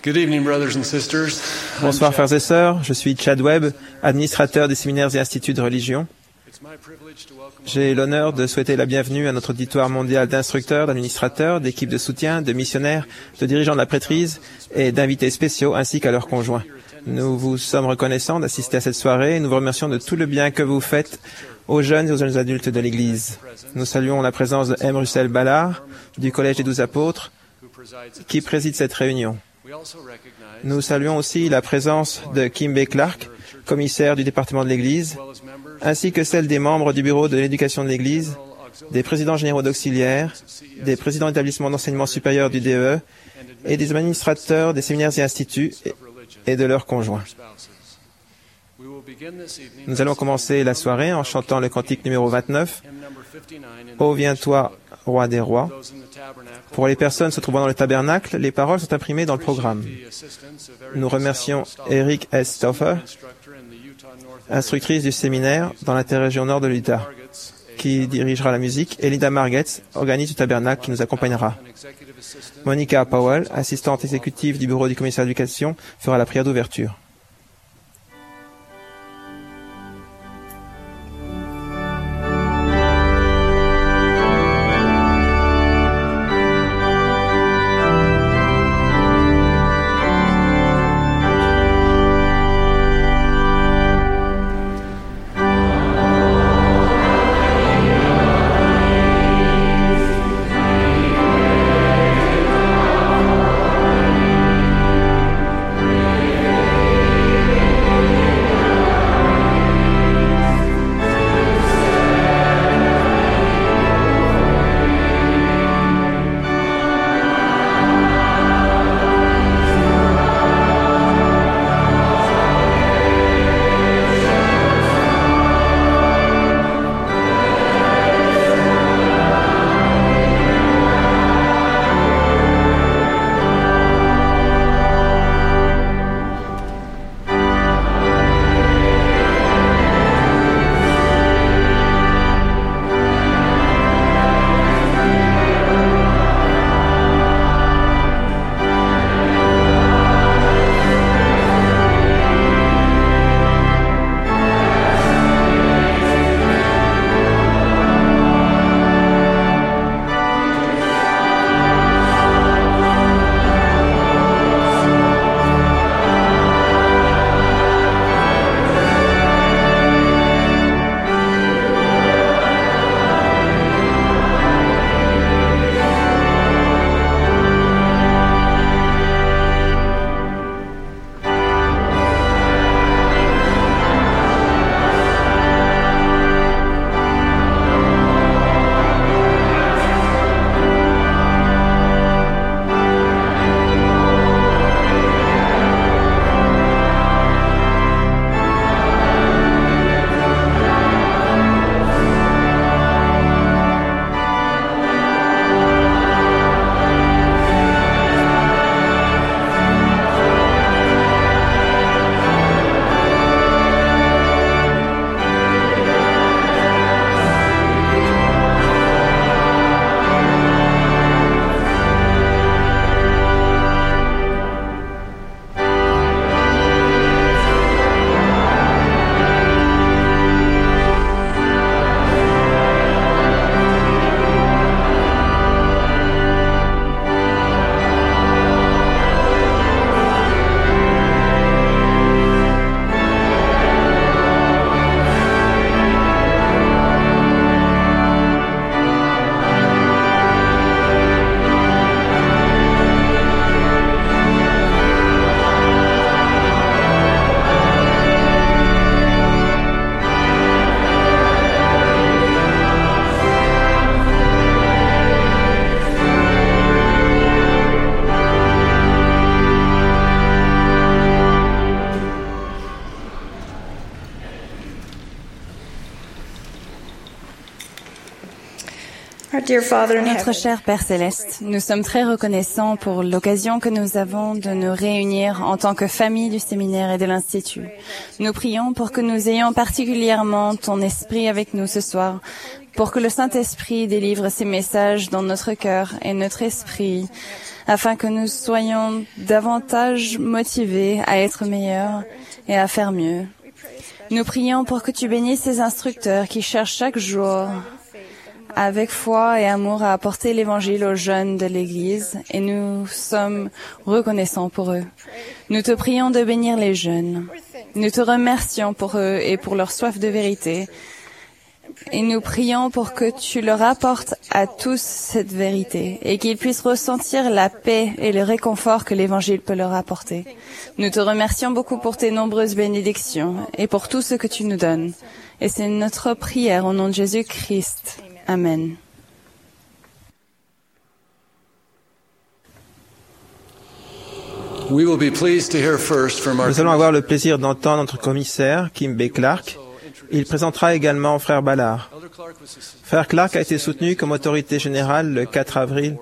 Good evening, brothers and sisters. Bonsoir frères et sœurs, je suis Chad Webb, administrateur des séminaires et instituts de religion. J'ai l'honneur de souhaiter la bienvenue à notre auditoire mondial d'instructeurs, d'administrateurs, d'équipes de soutien, de missionnaires, de dirigeants de la prêtrise et d'invités spéciaux ainsi qu'à leurs conjoints. Nous vous sommes reconnaissants d'assister à cette soirée et nous vous remercions de tout le bien que vous faites aux jeunes et aux jeunes adultes de l'Église. Nous saluons la présence de M. Russell Ballard du Collège des 12 Apôtres qui préside cette réunion. Nous saluons aussi la présence de Kim B. Clark, commissaire du département de l'Église, ainsi que celle des membres du bureau de l'éducation de l'Église, des présidents généraux d'auxiliaires, des présidents d'établissements d'enseignement supérieur du DEE et des administrateurs des séminaires et instituts et de leurs conjoints. Nous allons commencer la soirée en chantant le cantique numéro 29, « Ô viens-toi, roi des rois ». Pour les personnes se trouvant dans le tabernacle, les paroles sont imprimées dans le programme. Nous remercions Eric S. Stoffer, instructrice du séminaire dans l'interrégion nord de l'Utah, qui dirigera la musique, et Linda Margetts, organiste du tabernacle, qui nous accompagnera. Monica Powell, assistante exécutive du bureau du commissaire d'éducation, fera la prière d'ouverture. Notre cher Père Céleste, nous sommes très reconnaissants pour l'occasion que nous avons de nous réunir en tant que famille du séminaire et de l'Institut. Nous prions pour que nous ayons particulièrement ton esprit avec nous ce soir, pour que le Saint-Esprit délivre ses messages dans notre cœur et notre esprit, afin que nous soyons davantage motivés à être meilleurs et à faire mieux. Nous prions pour que tu bénisses ces instructeurs qui cherchent chaque jour avec foi et amour à apporter l'Évangile aux jeunes de l'Église, et nous sommes reconnaissants pour eux. Nous te prions de bénir les jeunes. Nous te remercions pour eux et pour leur soif de vérité. Et nous prions pour que tu leur apportes à tous cette vérité et qu'ils puissent ressentir la paix et le réconfort que l'Évangile peut leur apporter. Nous te remercions beaucoup pour tes nombreuses bénédictions et pour tout ce que tu nous donnes. Et c'est notre prière au nom de Jésus-Christ. Amen. Nous allons avoir le plaisir d'entendre notre commissaire, Kim B. Clark. Il présentera également Frère Ballard. Frère Clark a été soutenu comme autorité générale le 4 avril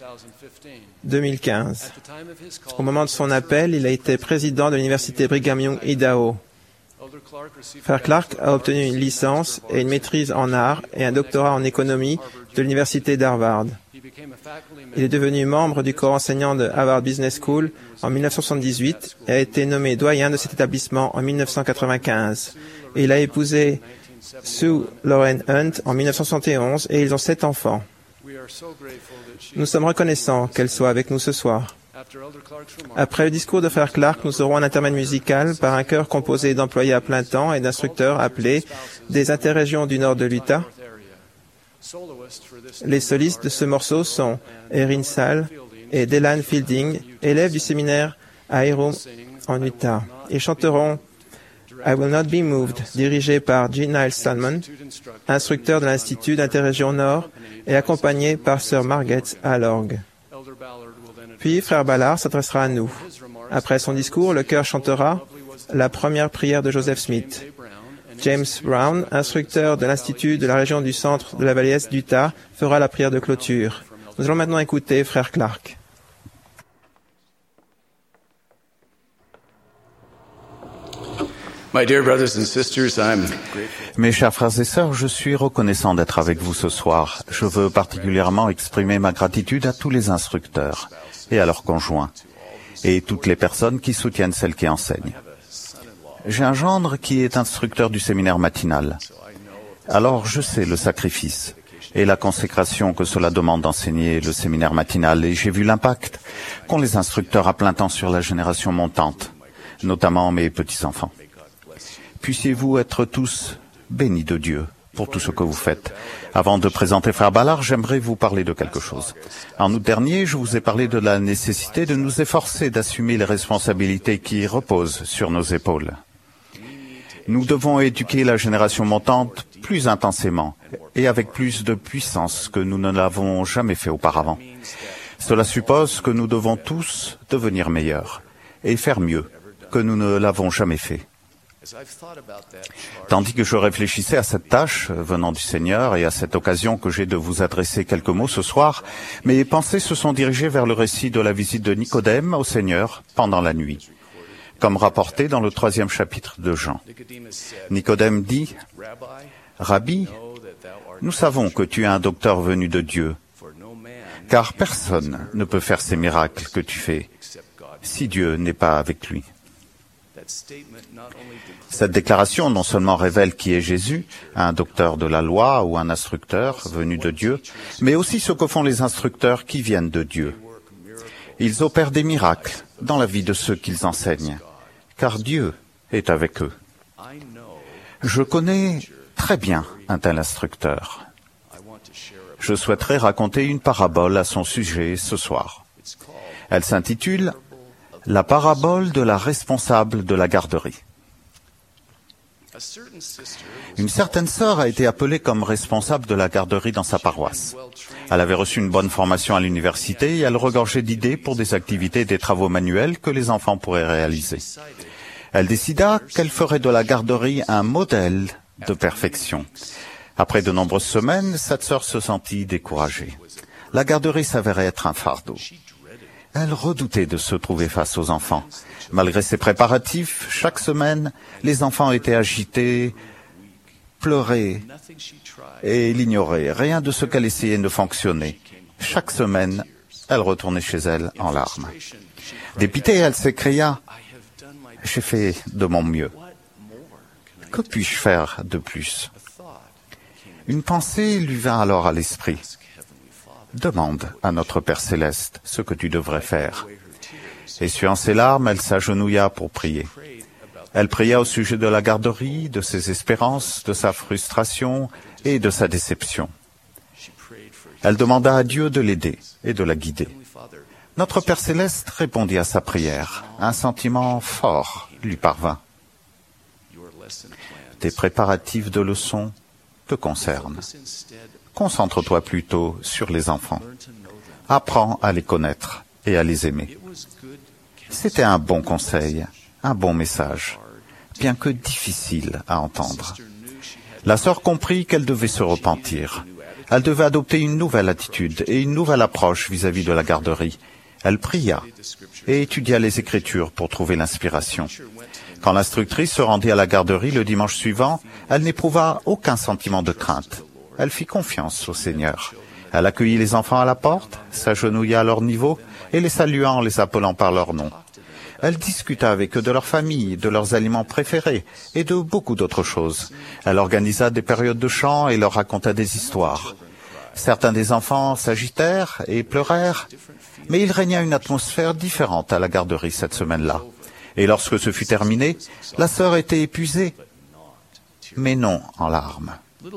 2015. Au moment de son appel, il a été président de l'université Brigham Young, Idaho. Frère Clark a obtenu une licence et une maîtrise en art et un doctorat en économie de l'université d'Harvard. Il est devenu membre du corps enseignant de Harvard Business School en 1978 et a été nommé doyen de cet établissement en 1995. Et il a épousé Sue Lauren Hunt en 1971 et ils ont 7 enfants. Nous sommes reconnaissants qu'elle soit avec nous ce soir. Après le discours de Frère Clark, nous aurons un intermède musical par un chœur composé d'employés à plein temps et d'instructeurs appelés des interrégions du nord de l'Utah. Les solistes de ce morceau sont Erin Sall et Delan Fielding, élèves du séminaire à Hiram en Utah. Ils chanteront I Will Not Be Moved, dirigé par G. Niles Salmon, instructeur de l'Institut d'Interrégion Nord et accompagné par Sir Marget à l'orgue. Puis Frère Ballard s'adressera à nous. Après son discours, le chœur chantera la première prière de Joseph Smith. James Brown, instructeur de l'Institut de la région du centre de la vallée est d'Utah, fera la prière de clôture. Nous allons maintenant écouter Frère Clark. Mes chers frères et sœurs, je suis reconnaissant d'être avec vous ce soir. Je veux particulièrement exprimer ma gratitude à tous les instructeurs et à leurs conjoints et toutes les personnes qui soutiennent celles qui enseignent. J'ai un gendre qui est instructeur du séminaire matinal. Alors je sais le sacrifice et la consécration que cela demande d'enseigner le séminaire matinal et j'ai vu l'impact qu'ont les instructeurs à plein temps sur la génération montante, notamment mes petits-enfants. Puissiez-vous être tous bénis de Dieu pour tout ce que vous faites. Avant de présenter Frère Ballard, j'aimerais vous parler de quelque chose. En août dernier, je vous ai parlé de la nécessité de nous efforcer d'assumer les responsabilités qui reposent sur nos épaules. Nous devons éduquer la génération montante plus intensément et avec plus de puissance que nous ne l'avons jamais fait auparavant. Cela suppose que nous devons tous devenir meilleurs et faire mieux que nous ne l'avons jamais fait. Tandis que je réfléchissais à cette tâche venant du Seigneur et à cette occasion que j'ai de vous adresser quelques mots ce soir, mes pensées se sont dirigées vers le récit de la visite de Nicodème au Seigneur pendant la nuit, comme rapporté dans le 3e chapitre de Jean. Nicodème dit, « Rabbi, nous savons que tu es un docteur venu de Dieu, car personne ne peut faire ces miracles que tu fais si Dieu n'est pas avec lui. » Cette déclaration non seulement révèle qui est Jésus, un docteur de la loi ou un instructeur venu de Dieu, mais aussi ce que font les instructeurs qui viennent de Dieu. Ils opèrent des miracles dans la vie de ceux qu'ils enseignent, car Dieu est avec eux. Je connais très bien un tel instructeur. Je souhaiterais raconter une parabole à son sujet ce soir. Elle s'intitule « La parabole de la responsable de la garderie ». Une certaine sœur a été appelée comme responsable de la garderie dans sa paroisse. Elle avait reçu une bonne formation à l'université et elle regorgeait d'idées pour des activités et des travaux manuels que les enfants pourraient réaliser. Elle décida qu'elle ferait de la garderie un modèle de perfection. Après de nombreuses semaines, cette sœur se sentit découragée. La garderie s'avérait être un fardeau. Elle redoutait de se trouver face aux enfants. Malgré ses préparatifs, chaque semaine, les enfants étaient agités pleurait et l'ignorait. Rien de ce qu'elle essayait ne fonctionnait. Chaque semaine, elle retournait chez elle en larmes. Dépitée, elle s'écria « J'ai fait de mon mieux. Que puis-je faire de plus ?» Une pensée lui vint alors à l'esprit. « Demande à notre Père Céleste ce que tu devrais faire. » Essuyant ses larmes, elle s'agenouilla pour prier. Elle pria au sujet de la garderie, de ses espérances, de sa frustration et de sa déception. Elle demanda à Dieu de l'aider et de la guider. Notre Père Céleste répondit à sa prière. Un sentiment fort lui parvint. Tes préparatifs de leçons te concernent. Concentre-toi plutôt sur les enfants. Apprends à les connaître et à les aimer. C'était un bon conseil, un bon message, bien que difficile à entendre. La sœur comprit qu'elle devait se repentir. Elle devait adopter une nouvelle attitude et une nouvelle approche vis-à-vis de la garderie. Elle pria et étudia les Écritures pour trouver l'inspiration. Quand l'instructrice se rendit à la garderie le dimanche suivant, elle n'éprouva aucun sentiment de crainte. Elle fit confiance au Seigneur. Elle accueillit les enfants à la porte, s'agenouilla à leur niveau et les salua en les appelant par leur nom. Elle discuta avec eux de leur famille, de leurs aliments préférés et de beaucoup d'autres choses. Elle organisa des périodes de chant et leur raconta des histoires. Certains des enfants s'agitèrent et pleurèrent, mais il régna une atmosphère différente à la garderie cette semaine-là. Et lorsque ce fut terminé, la sœur était épuisée, mais non en larmes.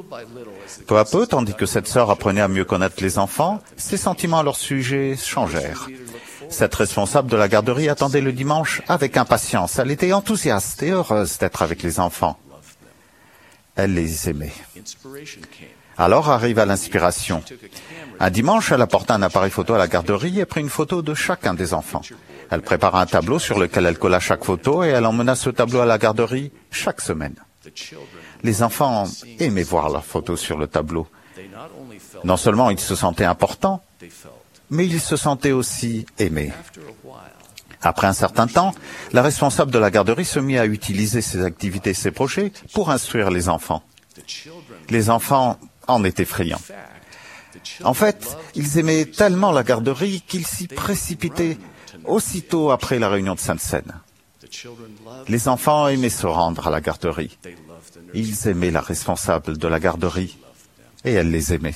Peu à peu, tandis que cette sœur apprenait à mieux connaître les enfants, ses sentiments à leur sujet changèrent. Cette responsable de la garderie attendait le dimanche avec impatience. Elle était enthousiaste et heureuse d'être avec les enfants. Elle les aimait. Alors arriva l'inspiration. Un dimanche, elle apporta un appareil photo à la garderie et prit une photo de chacun des enfants. Elle prépara un tableau sur lequel elle colla chaque photo et elle emmena ce tableau à la garderie chaque semaine. Les enfants aimaient voir leurs photos sur le tableau. Non seulement ils se sentaient importants, mais ils se sentaient aussi aimés. Après un certain temps, la responsable de la garderie se mit à utiliser ses activités et ses projets pour instruire les enfants. Les enfants en étaient friands. En fait, ils aimaient tellement la garderie qu'ils s'y précipitaient aussitôt après la réunion de Sainte-Seine. Les enfants aimaient se rendre à la garderie. Ils aimaient la responsable de la garderie et elle les aimait.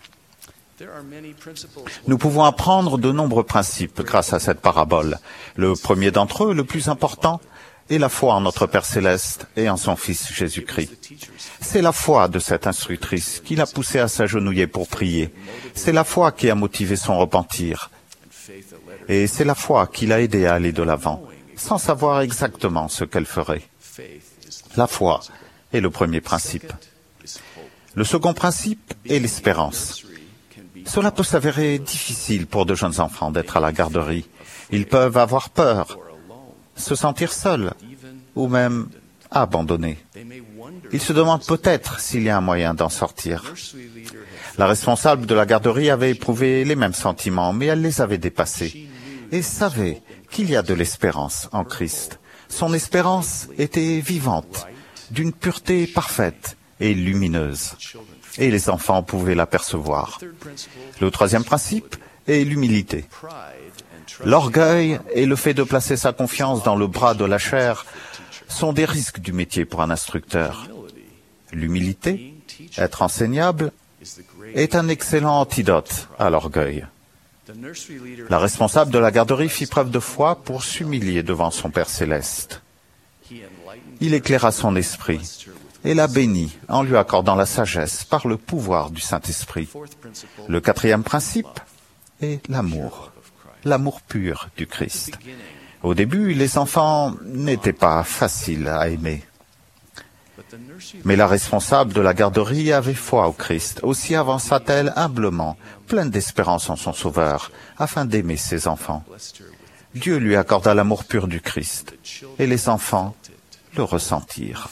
Nous pouvons apprendre de nombreux principes grâce à cette parabole. Le premier d'entre eux, le plus important, est la foi en notre Père Céleste et en son Fils Jésus-Christ. C'est la foi de cette instructrice qui l'a poussée à s'agenouiller pour prier. C'est la foi qui a motivé son repentir. Et c'est la foi qui l'a aidée à aller de l'avant, sans savoir exactement ce qu'elle ferait. La foi est le premier principe. Le second principe est l'espérance. Cela peut s'avérer difficile pour de jeunes enfants d'être à la garderie. Ils peuvent avoir peur, se sentir seuls ou même abandonnés. Ils se demandent peut-être s'il y a un moyen d'en sortir. La responsable de la garderie avait éprouvé les mêmes sentiments, mais elle les avait dépassés et savait qu'il y a de l'espérance en Christ. Son espérance était vivante, d'une pureté parfaite et lumineuse. Et les enfants pouvaient l'apercevoir. Le troisième principe est l'humilité. L'orgueil et le fait de placer sa confiance dans le bras de la chair sont des risques du métier pour un instructeur. L'humilité, être enseignable, est un excellent antidote à l'orgueil. La responsable de la garderie fit preuve de foi pour s'humilier devant son Père Céleste. Il éclaira son esprit et la bénit en lui accordant la sagesse par le pouvoir du Saint-Esprit. Le quatrième principe est l'amour, l'amour pur du Christ. Au début, les enfants n'étaient pas faciles à aimer. Mais la responsable de la garderie avait foi au Christ. Aussi avança-t-elle humblement, pleine d'espérance en son Sauveur, afin d'aimer ses enfants. Dieu lui accorda l'amour pur du Christ, et les enfants le ressentirent.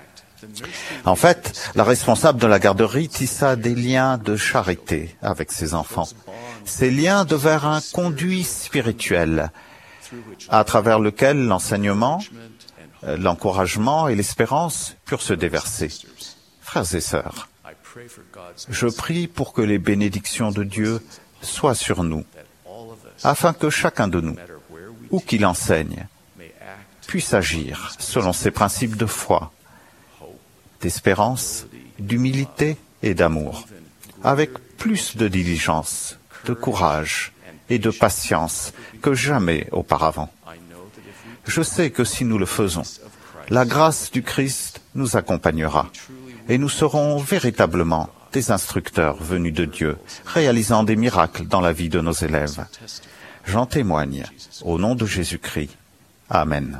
En fait, la responsable de la garderie tissa des liens de charité avec ses enfants. Ces liens devinrent un conduit spirituel, à travers lequel l'enseignement, l'encouragement et l'espérance purent se déverser. Frères et sœurs, je prie pour que les bénédictions de Dieu soient sur nous, afin que chacun de nous, où qu'il enseigne, puisse agir selon ses principes de foi, d'espérance, d'humilité et d'amour, avec plus de diligence, de courage et de patience que jamais auparavant. Je sais que si nous le faisons, la grâce du Christ nous accompagnera et nous serons véritablement des instructeurs venus de Dieu, réalisant des miracles dans la vie de nos élèves. J'en témoigne au nom de Jésus-Christ. Amen.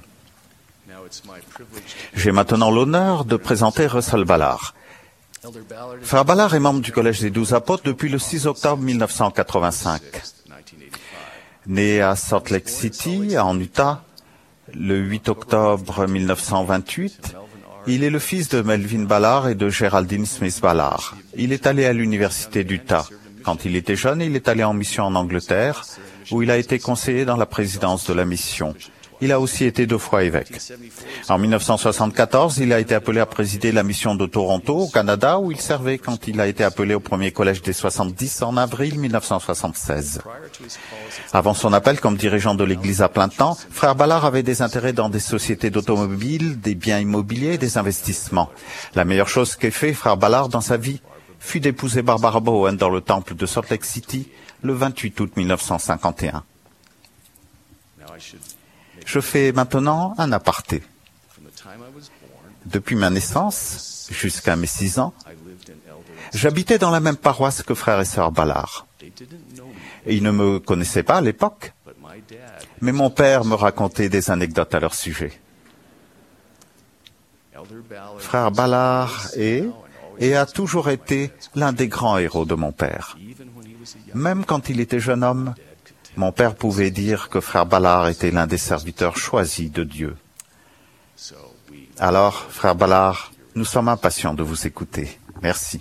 J'ai maintenant l'honneur de présenter Russell Ballard. Frère Ballard est membre du Collège des 12 apôtres depuis le 6 octobre 1985. Né à Salt Lake City, en Utah, le 8 octobre 1928, il est le fils de Melvin Ballard et de Geraldine Smith Ballard. Il est allé à l'université d'Utah. Quand il était jeune, il est allé en mission en Angleterre, où il a été conseiller dans la présidence de la mission. Il a aussi été 2 fois évêque. En 1974, il a été appelé à présider la mission de Toronto, au Canada, où il servait quand il a été appelé au premier collège des 70 en avril 1976. Avant son appel comme dirigeant de l'Église à plein temps, Frère Ballard avait des intérêts dans des sociétés d'automobiles, des biens immobiliers et des investissements. La meilleure chose qu'ait fait Frère Ballard dans sa vie fut d'épouser Barbara Bowen dans le temple de Salt Lake City le 28 août 1951. Je fais maintenant un aparté. Depuis ma naissance jusqu'à mes 6 ans, j'habitais dans la même paroisse que frère et sœur Ballard. Et ils ne me connaissaient pas à l'époque, mais mon père me racontait des anecdotes à leur sujet. Frère Ballard est et a toujours été l'un des grands héros de mon père. Même quand il était jeune homme, mon père pouvait dire que frère Ballard était l'un des serviteurs choisis de Dieu. Alors, frère Ballard, nous sommes impatients de vous écouter. Merci.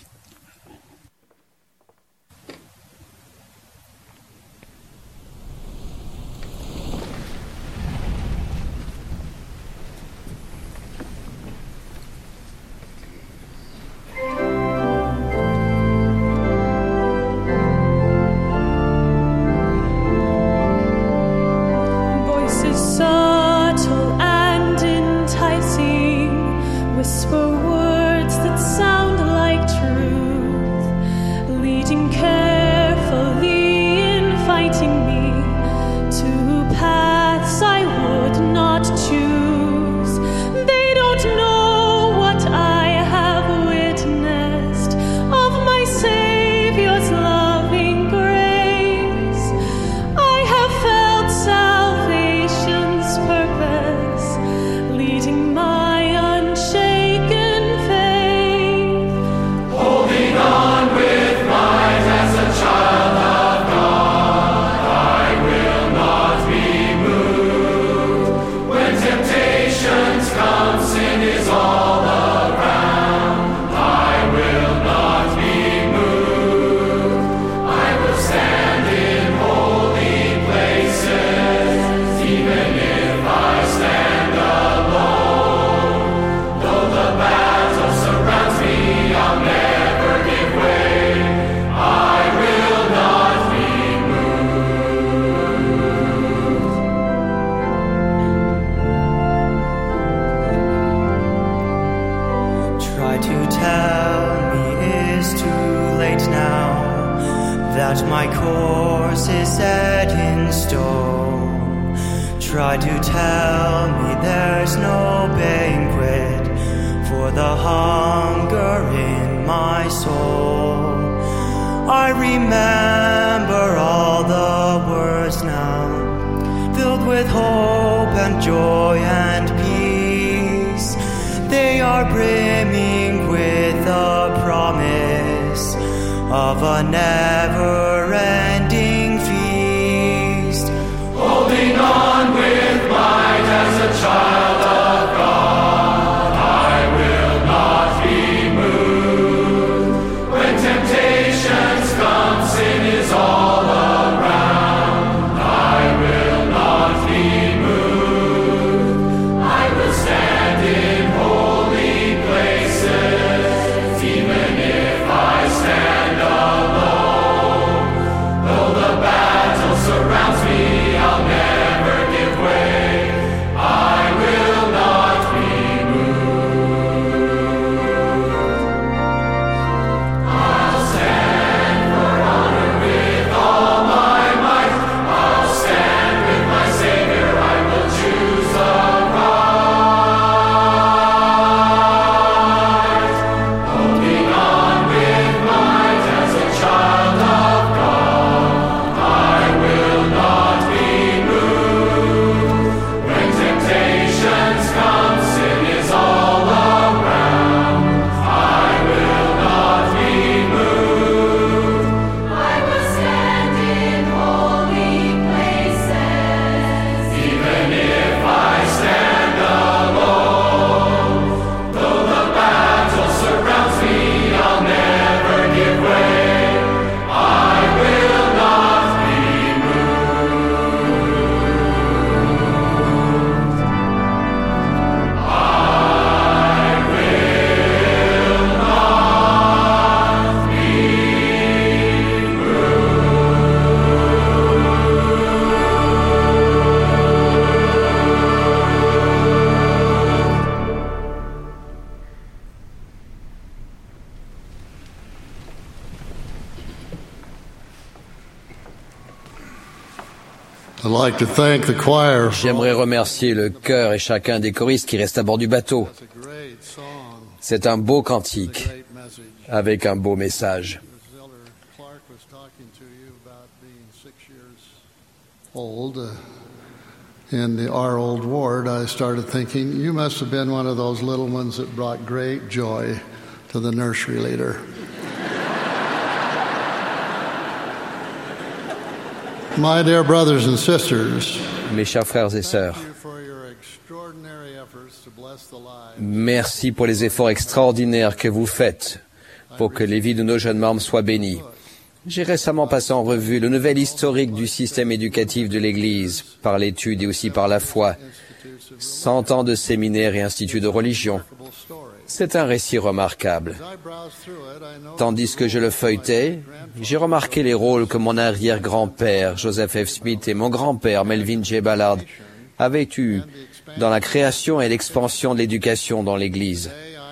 Try to tell me there's no banquet for the hunger in my soul. I remember all the words now, filled with hope and joy and peace. They are brimming with the promise of a never-ending feast. Holding on with might as a child of God, I will not be moved. When temptations come, sin is all around, I will not be moved. I will stand in holy places, like to thank the choir. J'aimerais remercier le chœur et chacun des choristes qui restent à bord du bateau. It's a great song, C'est un beau cantique great message. avec un beau message. Elder Clark was talking to you about being 6 years old in our old ward. I started thinking, you must have been one of those little ones that brought great joy to the nursery leader. My dear brothers and sisters, Mes chers frères et sœurs, thank you for your extraordinary efforts to bless the lives. merci pour les efforts extraordinaires que vous faites pour que les vies de nos jeunes membres soient bénies. J'ai récemment passé en revue le nouvel historique du système éducatif de l'Église, par l'étude et aussi par la foi, 100 ans de séminaires et instituts de religion. C'est un récit remarquable. Tandis que je le feuilletais, j'ai remarqué les rôles que mon arrière-grand-père, Joseph F. Smith, et mon grand-père, Melvin J. Ballard, avaient eus dans la création et l'expansion de l'éducation dans l'Église.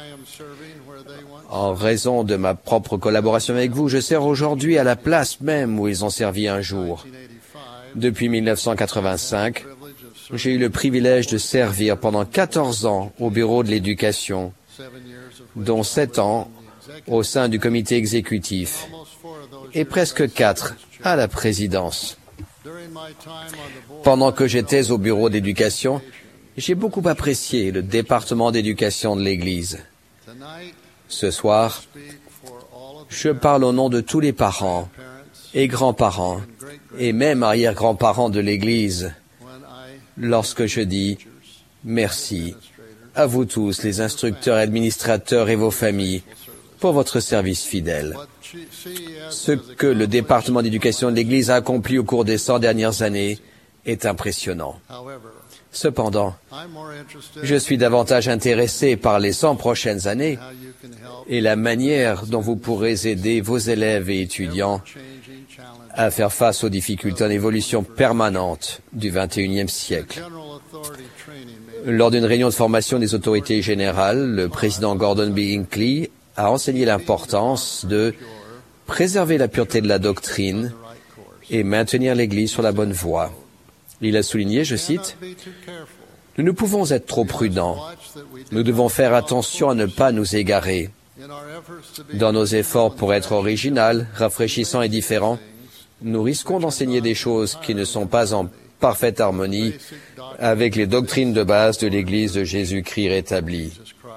En raison de ma propre collaboration avec vous, je sers aujourd'hui à la place même où ils ont servi un jour. Depuis 1985, j'ai eu le privilège de servir pendant 14 ans au bureau de l'éducation, dont 7 ans au sein du comité exécutif et presque 4 à la présidence. Pendant que j'étais au bureau d'éducation, j'ai beaucoup apprécié le département d'éducation de l'Église. Ce soir, je parle au nom de tous les parents et grands-parents et même arrière-grands-parents de l'Église lorsque je dis merci à vous tous, les instructeurs, administrateurs et vos familles, pour votre service fidèle. Ce que le département d'éducation de l'Église a accompli au cours des 100 dernières années est impressionnant. Cependant, je suis davantage intéressé par les 100 prochaines années et la manière dont vous pourrez aider vos élèves et étudiants à faire face aux difficultés en évolution permanente du XXIe siècle. Lors d'une réunion de formation des autorités générales, le président Gordon B. Hinckley a enseigné l'importance de préserver la pureté de la doctrine et maintenir l'Église sur la bonne voie. Il a souligné, je cite, « Nous ne pouvons être trop prudents. Nous devons faire attention à ne pas nous égarer. Dans nos efforts pour être original, rafraîchissant et différent, nous risquons d'enseigner des choses qui ne sont pas en parfaite harmonie avec les doctrines de base de l'Église de Jésus-Christ rétablie.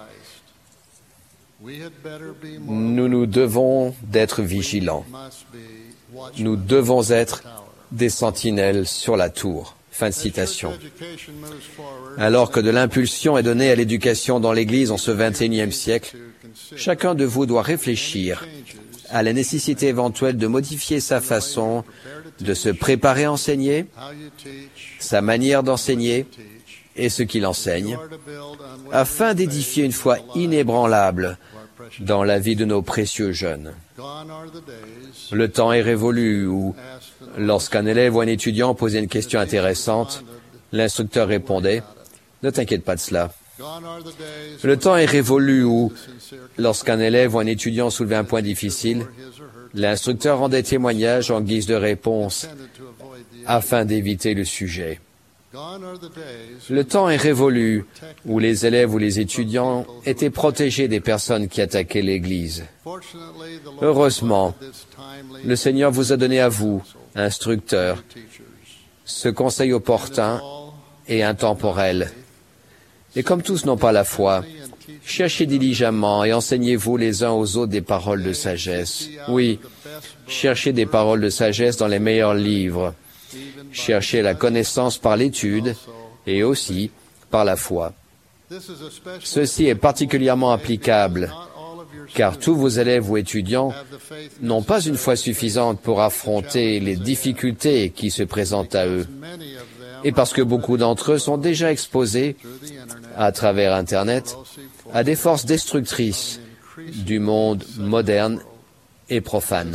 Nous devons d'être vigilants. Nous devons être des sentinelles sur la tour. » Fin de citation. Alors que de l'impulsion est donnée à l'éducation dans l'Église en ce XXIe siècle, chacun de vous doit réfléchir à la nécessité éventuelle de modifier sa façon de se préparer à enseigner, sa manière d'enseigner et ce qu'il enseigne, afin d'édifier une foi inébranlable dans la vie de nos précieux jeunes. Le temps est révolu où, lorsqu'un élève ou un étudiant posait une question intéressante, l'instructeur répondait « Ne t'inquiète pas de cela ». Le temps est révolu où, lorsqu'un élève ou un étudiant soulevait un point difficile, l'instructeur rendait témoignage en guise de réponse afin d'éviter le sujet. Le temps est révolu où les élèves ou les étudiants étaient protégés des personnes qui attaquaient l'Église. Heureusement, le Seigneur vous a donné à vous, instructeurs, ce conseil opportun et intemporel. Et comme tous n'ont pas la foi, cherchez diligemment et enseignez-vous les uns aux autres des paroles de sagesse. Oui, cherchez des paroles de sagesse dans les meilleurs livres. Cherchez la connaissance par l'étude et aussi par la foi. Ceci est particulièrement applicable, car tous vos élèves ou étudiants n'ont pas une foi suffisante pour affronter les difficultés qui se présentent à eux, et parce que beaucoup d'entre eux sont déjà exposés, à travers Internet, à des forces destructrices du monde moderne et profane,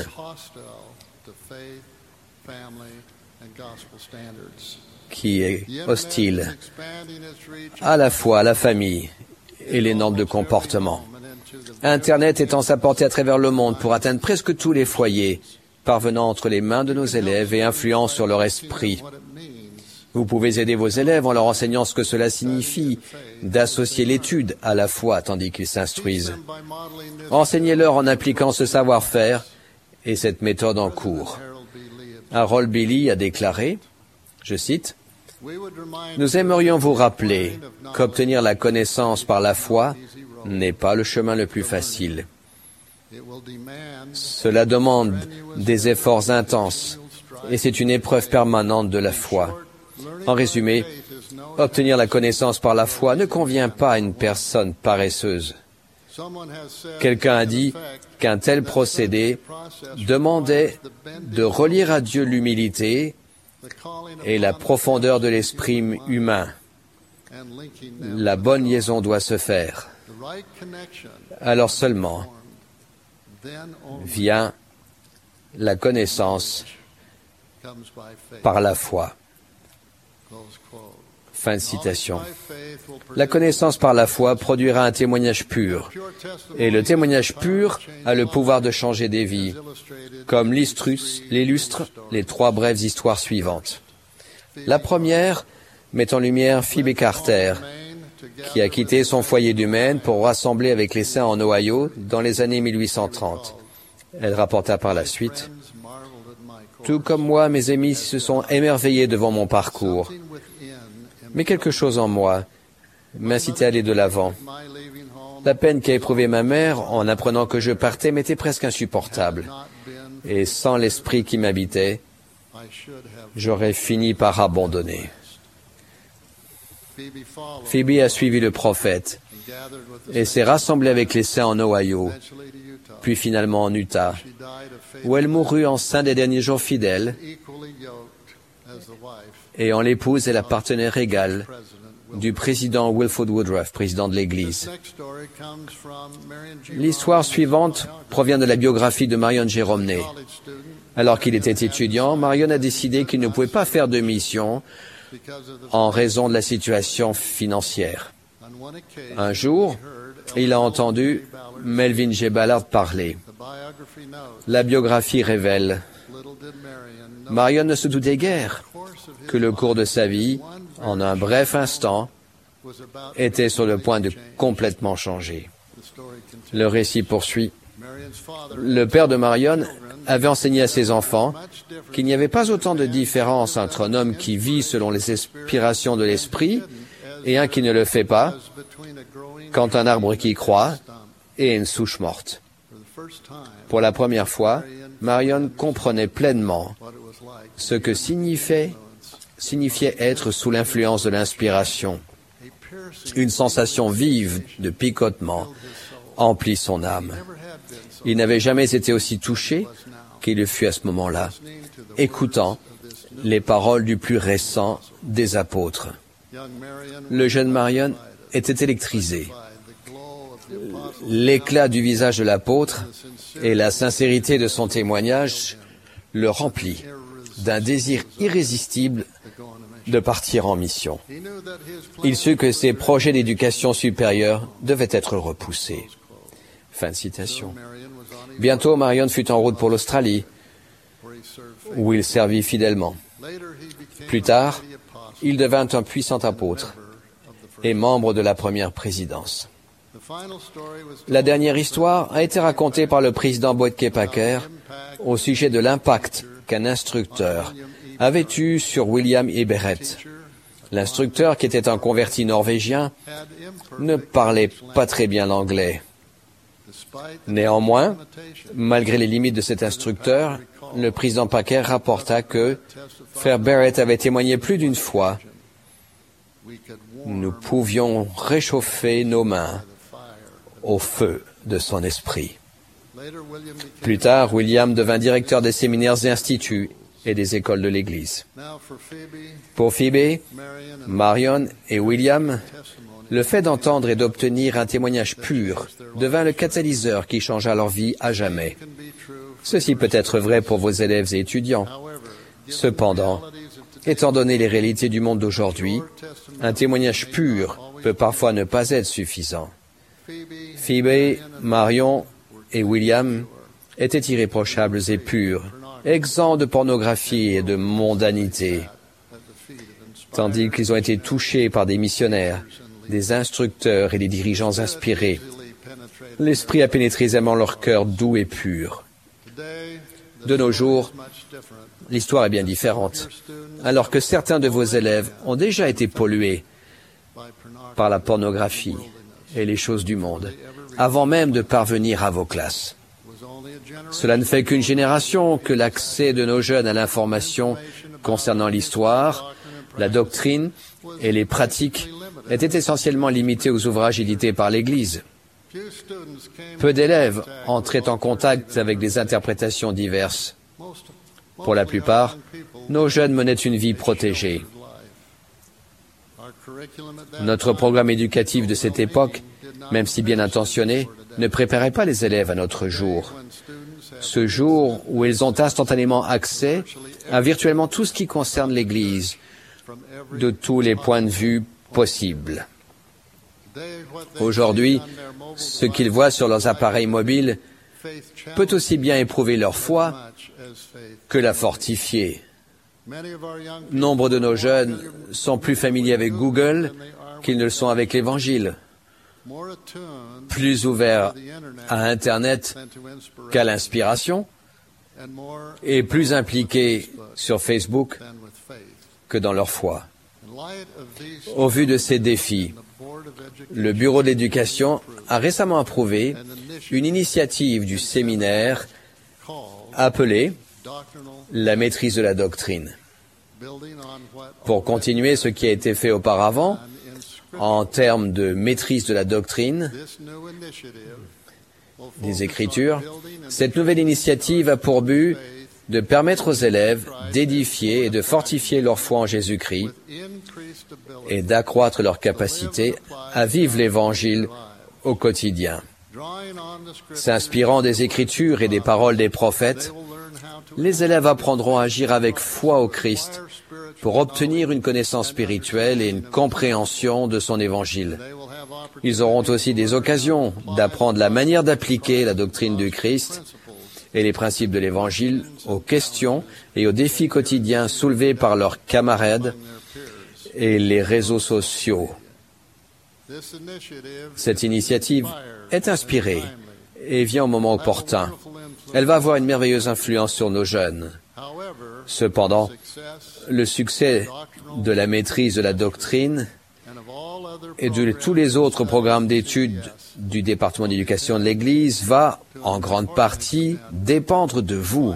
qui est hostile à la foi, à la famille et les normes de comportement. Internet étend sa portée à travers le monde pour atteindre presque tous les foyers, parvenant entre les mains de nos élèves et influant sur leur esprit. Vous pouvez aider vos élèves en leur enseignant ce que cela signifie d'associer l'étude à la foi tandis qu'ils s'instruisent. Enseignez-leur en appliquant ce savoir-faire et cette méthode en cours. Harold Bailey a déclaré, je cite, « Nous aimerions vous rappeler qu'obtenir la connaissance par la foi n'est pas le chemin le plus facile. Cela demande des efforts intenses et c'est une épreuve permanente de la foi. En résumé, obtenir la connaissance par la foi ne convient pas à une personne paresseuse. Quelqu'un a dit qu'un tel procédé demandait de relier à Dieu l'humilité et la profondeur de l'esprit humain. La bonne liaison doit se faire. Alors seulement vient la connaissance par la foi. Fin de citation. La connaissance par la foi produira un témoignage pur. Et le témoignage pur a le pouvoir de changer des vies, comme l'illustrent les 3 brèves histoires suivantes. La première met en lumière Phoebe Carter, qui a quitté son foyer du Maine pour rassembler avec les saints en Ohio dans les années 1830. Elle rapporta par la suite, « Tout comme moi, mes amis se sont émerveillés devant mon parcours. Mais quelque chose en moi m'incitait à aller de l'avant. La peine qu'a éprouvée ma mère en apprenant que je partais m'était presque insupportable. Et sans l'esprit qui m'habitait, j'aurais fini par abandonner. » Phoebe a suivi le prophète et s'est rassemblée avec les saints en Ohio, puis finalement en Utah, où elle mourut en saint des derniers jours fidèles, et en l'épouse et la partenaire égale du président Wilford Woodruff, président de l'Église. L'histoire suivante provient de la biographie de Marion J. Romney. Alors qu'il était étudiant, Marion a décidé qu'il ne pouvait pas faire de mission en raison de la situation financière. Un jour, il a entendu Melvin J. Ballard parler. La biographie révèle, Marion ne se doutait guère que le cours de sa vie, en un bref instant, était sur le point de complètement changer. Le récit poursuit. Le père de Marion avait enseigné à ses enfants qu'il n'y avait pas autant de différence entre un homme qui vit selon les inspirations de l'esprit et un qui ne le fait pas, qu'entre un arbre qui croît et une souche morte. Pour la première fois, Marion comprenait pleinement ce que signifiait être sous l'influence de l'inspiration. Une sensation vive de picotement emplit son âme. Il n'avait jamais été aussi touché qu'il le fut à ce moment-là, écoutant les paroles du plus récent des apôtres. Le jeune Marion était électrisé. L'éclat du visage de l'apôtre et la sincérité de son témoignage le remplit d'un désir irrésistible de partir en mission. Il sut que ses projets d'éducation supérieure devaient être repoussés. Fin de citation. Bientôt, Marion fut en route pour l'Australie, où il servit fidèlement. Plus tard, il devint un puissant apôtre et membre de la première présidence. La dernière histoire a été racontée par le président Boyd K. Packer au sujet de l'impact qu'un instructeur avait eu sur William Eberet. L'instructeur, qui était un converti norvégien, ne parlait pas très bien l'anglais. Néanmoins, malgré les limites de cet instructeur, le président Packer rapporta que frère Barrett avait témoigné plus d'une fois. Nous pouvions réchauffer nos mains au feu de son esprit. Plus tard, William devint directeur des séminaires et instituts et des écoles de l'Église. Pour Phoebe, Marion et William, le fait d'entendre et d'obtenir un témoignage pur devint le catalyseur qui changea leur vie à jamais. Ceci peut être vrai pour vos élèves et étudiants. Cependant, étant donné les réalités du monde d'aujourd'hui, un témoignage pur peut parfois ne pas être suffisant. Phoebe, Marion et William étaient irréprochables et purs, exempts de pornographie et de mondanité. tandis qu'ils ont été touchés par des missionnaires, des instructeurs et des dirigeants inspirés. L'Esprit a pénétré aisément leur cœur doux et pur. De nos jours, l'histoire est bien différente. Alors que certains de vos élèves ont déjà été pollués par la pornographie et les choses du monde, avant même de parvenir à vos classes. Cela ne fait qu'une génération que l'accès de nos jeunes à l'information concernant l'histoire, la doctrine et les pratiques était essentiellement limité aux ouvrages édités par l'Église. Peu d'élèves entraient en contact avec des interprétations diverses. Pour la plupart, nos jeunes menaient une vie protégée. Notre programme éducatif de cette époque, même si bien intentionné, ne préparait pas les élèves à notre jour. Ce jour où ils ont instantanément accès à virtuellement tout ce qui concerne l'Église, de tous les points de vue possibles. Aujourd'hui, ce qu'ils voient sur leurs appareils mobiles peut aussi bien éprouver leur foi que la fortifier. Nombre de nos jeunes sont plus familiers avec Google qu'ils ne le sont avec l'Évangile, plus ouverts à Internet qu'à l'inspiration et plus impliqués sur Facebook que dans leur foi. Au vu de ces défis, le Bureau de l'éducation a récemment approuvé une initiative du séminaire appelée la maîtrise de la doctrine. Pour continuer ce qui a été fait auparavant, en termes de maîtrise de la doctrine des Écritures, cette nouvelle initiative a pour but de permettre aux élèves d'édifier et de fortifier leur foi en Jésus-Christ et d'accroître leur capacité à vivre l'Évangile au quotidien. S'inspirant des Écritures et des paroles des prophètes, les élèves apprendront à agir avec foi au Christ pour obtenir une connaissance spirituelle et une compréhension de son Évangile. Ils auront aussi des occasions d'apprendre la manière d'appliquer la doctrine du Christ et les principes de l'Évangile aux questions et aux défis quotidiens soulevés par leurs camarades et les réseaux sociaux. Cette initiative est inspirée et vient au moment opportun. Elle va avoir une merveilleuse influence sur nos jeunes. Cependant, le succès de la maîtrise de la doctrine et de tous les autres programmes d'études du département d'éducation de l'Église va, en grande partie, dépendre de vous.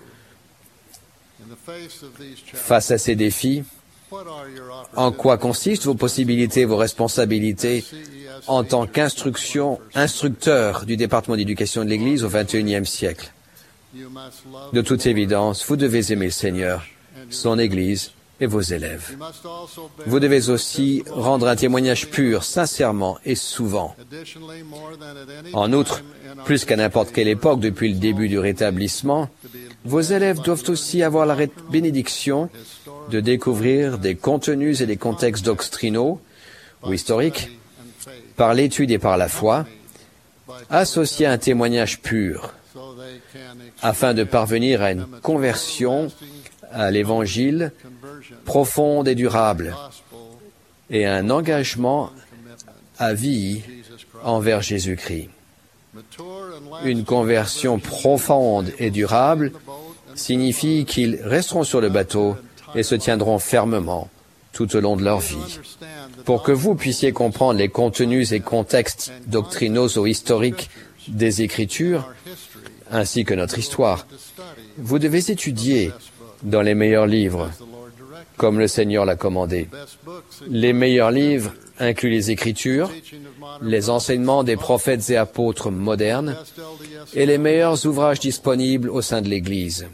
Face à ces défis, en quoi consistent vos possibilités, vos responsabilités en tant qu'instructeur du département d'éducation de l'Église au XXIe siècle? De toute évidence, vous devez aimer le Seigneur, son Église et vos élèves. Vous devez aussi rendre un témoignage pur, sincèrement et souvent. En outre, plus qu'à n'importe quelle époque depuis le début du rétablissement, vos élèves doivent aussi avoir la bénédiction de découvrir des contenus et des contextes doctrinaux ou historiques par l'étude et par la foi, associés à un témoignage pur, afin de parvenir à une conversion à l'Évangile profonde et durable, et à un engagement à vie envers Jésus-Christ. Une conversion profonde et durable signifie qu'ils resteront sur le bateau et se tiendront fermement tout au long de leur vie. Pour que vous puissiez comprendre les contenus et contextes doctrinaux ou historiques des Écritures, ainsi que notre histoire, vous devez étudier dans les meilleurs livres, comme le Seigneur l'a commandé. Les meilleurs livres incluent les Écritures, les enseignements des prophètes et apôtres modernes et les meilleurs ouvrages disponibles au sein de l'Église.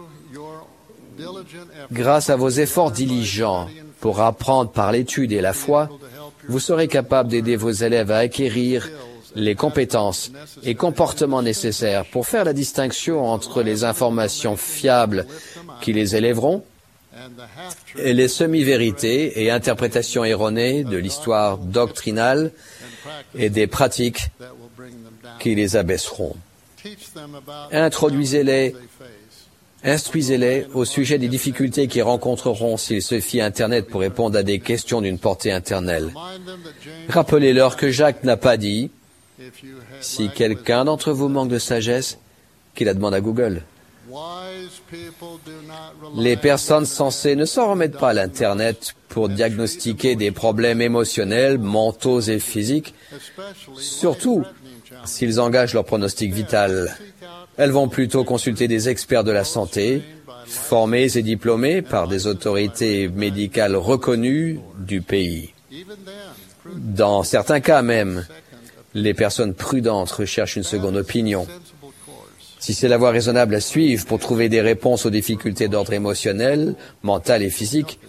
Grâce à vos efforts diligents pour apprendre par l'étude et la foi, vous serez capable d'aider vos élèves à acquérir les compétences et comportements nécessaires pour faire la distinction entre les informations fiables qui les élèveront et les semi-vérités et interprétations erronées de l'histoire doctrinale et des pratiques qui les abaisseront. Introduisez-les Instruisez-les au sujet des difficultés qu'ils rencontreront s'ils se fient à Internet pour répondre à des questions d'une portée internelle. Rappelez-leur que Jacques n'a pas dit « Si quelqu'un d'entre vous manque de sagesse, qu'il la demande à Google ». Les personnes sensées ne s'en remettent pas à l'Internet pour diagnostiquer des problèmes émotionnels, mentaux et physiques, surtout s'ils engagent leur pronostic vital. Elles vont plutôt consulter des experts de la santé, formés et diplômés par des autorités médicales reconnues du pays. Dans certains cas même, les personnes prudentes recherchent une seconde opinion. Si c'est la voie raisonnable à suivre pour trouver des réponses aux difficultés d'ordre émotionnel, mental et physique,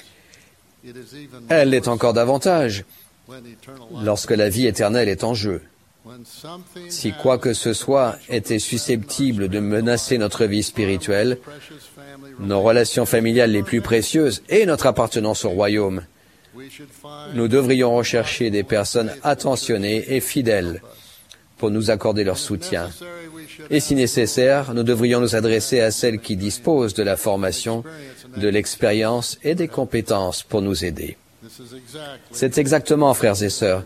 elle l'est encore davantage lorsque la vie éternelle est en jeu. Si quoi que ce soit était susceptible de menacer notre vie spirituelle, nos relations familiales les plus précieuses et notre appartenance au royaume, nous devrions rechercher des personnes attentionnées et fidèles pour nous accorder leur soutien. Et si nécessaire, nous devrions nous adresser à celles qui disposent de la formation, de l'expérience et des compétences pour nous aider. C'est exactement, frères et sœurs,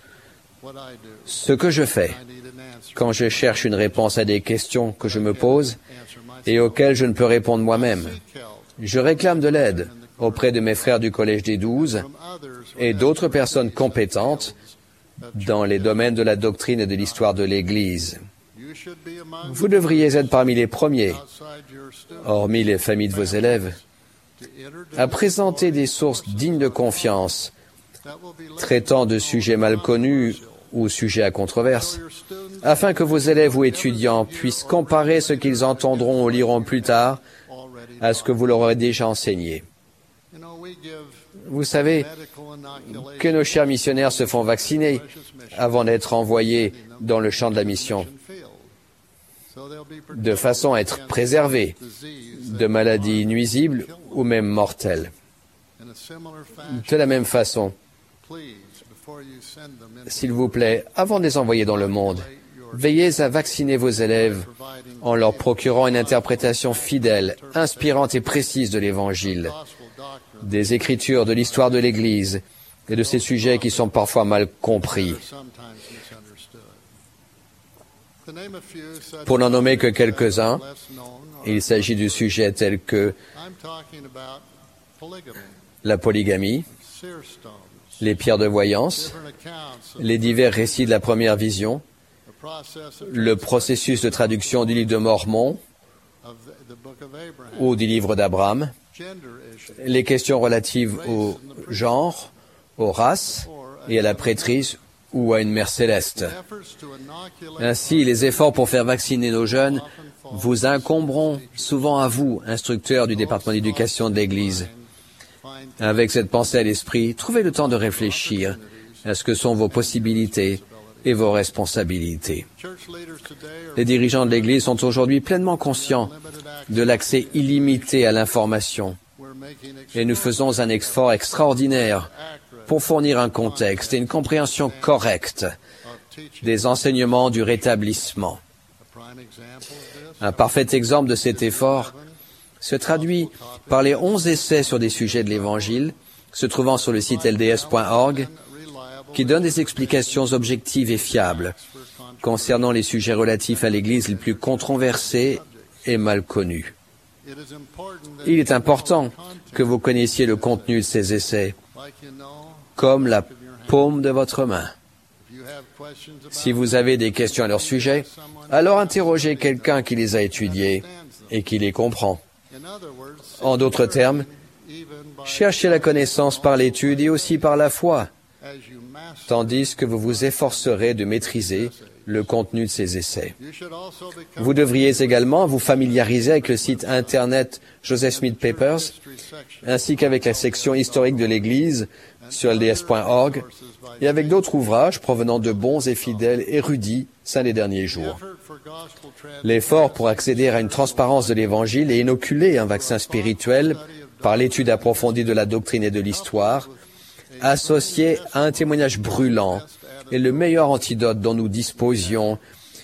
ce que je fais quand je cherche une réponse à des questions que je me pose et auxquelles je ne peux répondre moi-même. Je réclame de l'aide auprès de mes frères du Collège des 12 et d'autres personnes compétentes dans les domaines de la doctrine et de l'histoire de l'Église. Vous devriez être parmi les premiers, hormis les familles de vos élèves, à présenter des sources dignes de confiance, traitant de sujets mal connus ou sujets à controverse, afin que vos élèves ou étudiants puissent comparer ce qu'ils entendront ou liront plus tard à ce que vous leur aurez déjà enseigné. Vous savez que nos chers missionnaires se font vacciner avant d'être envoyés dans le champ de la mission, de façon à être préservés de maladies nuisibles ou même mortelles. De la même façon, s'il vous plaît, avant de les envoyer dans le monde, veillez à vacciner vos élèves en leur procurant une interprétation fidèle, inspirante et précise de l'Évangile, des Écritures, de l'histoire de l'Église et de ces sujets qui sont parfois mal compris. Pour n'en nommer que quelques-uns, il s'agit de sujets tels que la polygamie, les pierres de voyance, les divers récits de la première vision, le processus de traduction du livre de Mormon ou du livre d'Abraham, les questions relatives au genre, aux races et à la prêtrise ou à une mère céleste. Ainsi, les efforts pour faire vacciner nos jeunes vous incomberont souvent à vous, instructeurs du département d'éducation de l'Église. Avec cette pensée à l'esprit, trouvez le temps de réfléchir à ce que sont vos possibilités et vos responsabilités. Les dirigeants de l'Église sont aujourd'hui pleinement conscients de l'accès illimité à l'information et nous faisons un effort extraordinaire pour fournir un contexte et une compréhension correcte des enseignements du rétablissement. Un parfait exemple de cet effort se traduit par les 11 essais sur des sujets de l'Évangile se trouvant sur le site lds.org qui donnent des explications objectives et fiables concernant les sujets relatifs à l'Église les plus controversés et mal connus. Il est important que vous connaissiez le contenu de ces essais, comme la paume de votre main. Si vous avez des questions à leur sujet, alors interrogez quelqu'un qui les a étudiés et qui les comprend. En d'autres termes, cherchez la connaissance par l'étude et aussi par la foi, tandis que vous vous efforcerez de maîtriser le contenu de ces essais. Vous devriez également vous familiariser avec le site Internet Joseph Smith Papers, ainsi qu'avec la section historique de l'Église sur lds.org, et avec d'autres ouvrages provenant de bons et fidèles érudits saints des derniers jours. L'effort pour accéder à une transparence de l'Évangile et inoculer un vaccin spirituel par l'étude approfondie de la doctrine et de l'histoire, associé à un témoignage brûlant, est le meilleur antidote dont nous disposions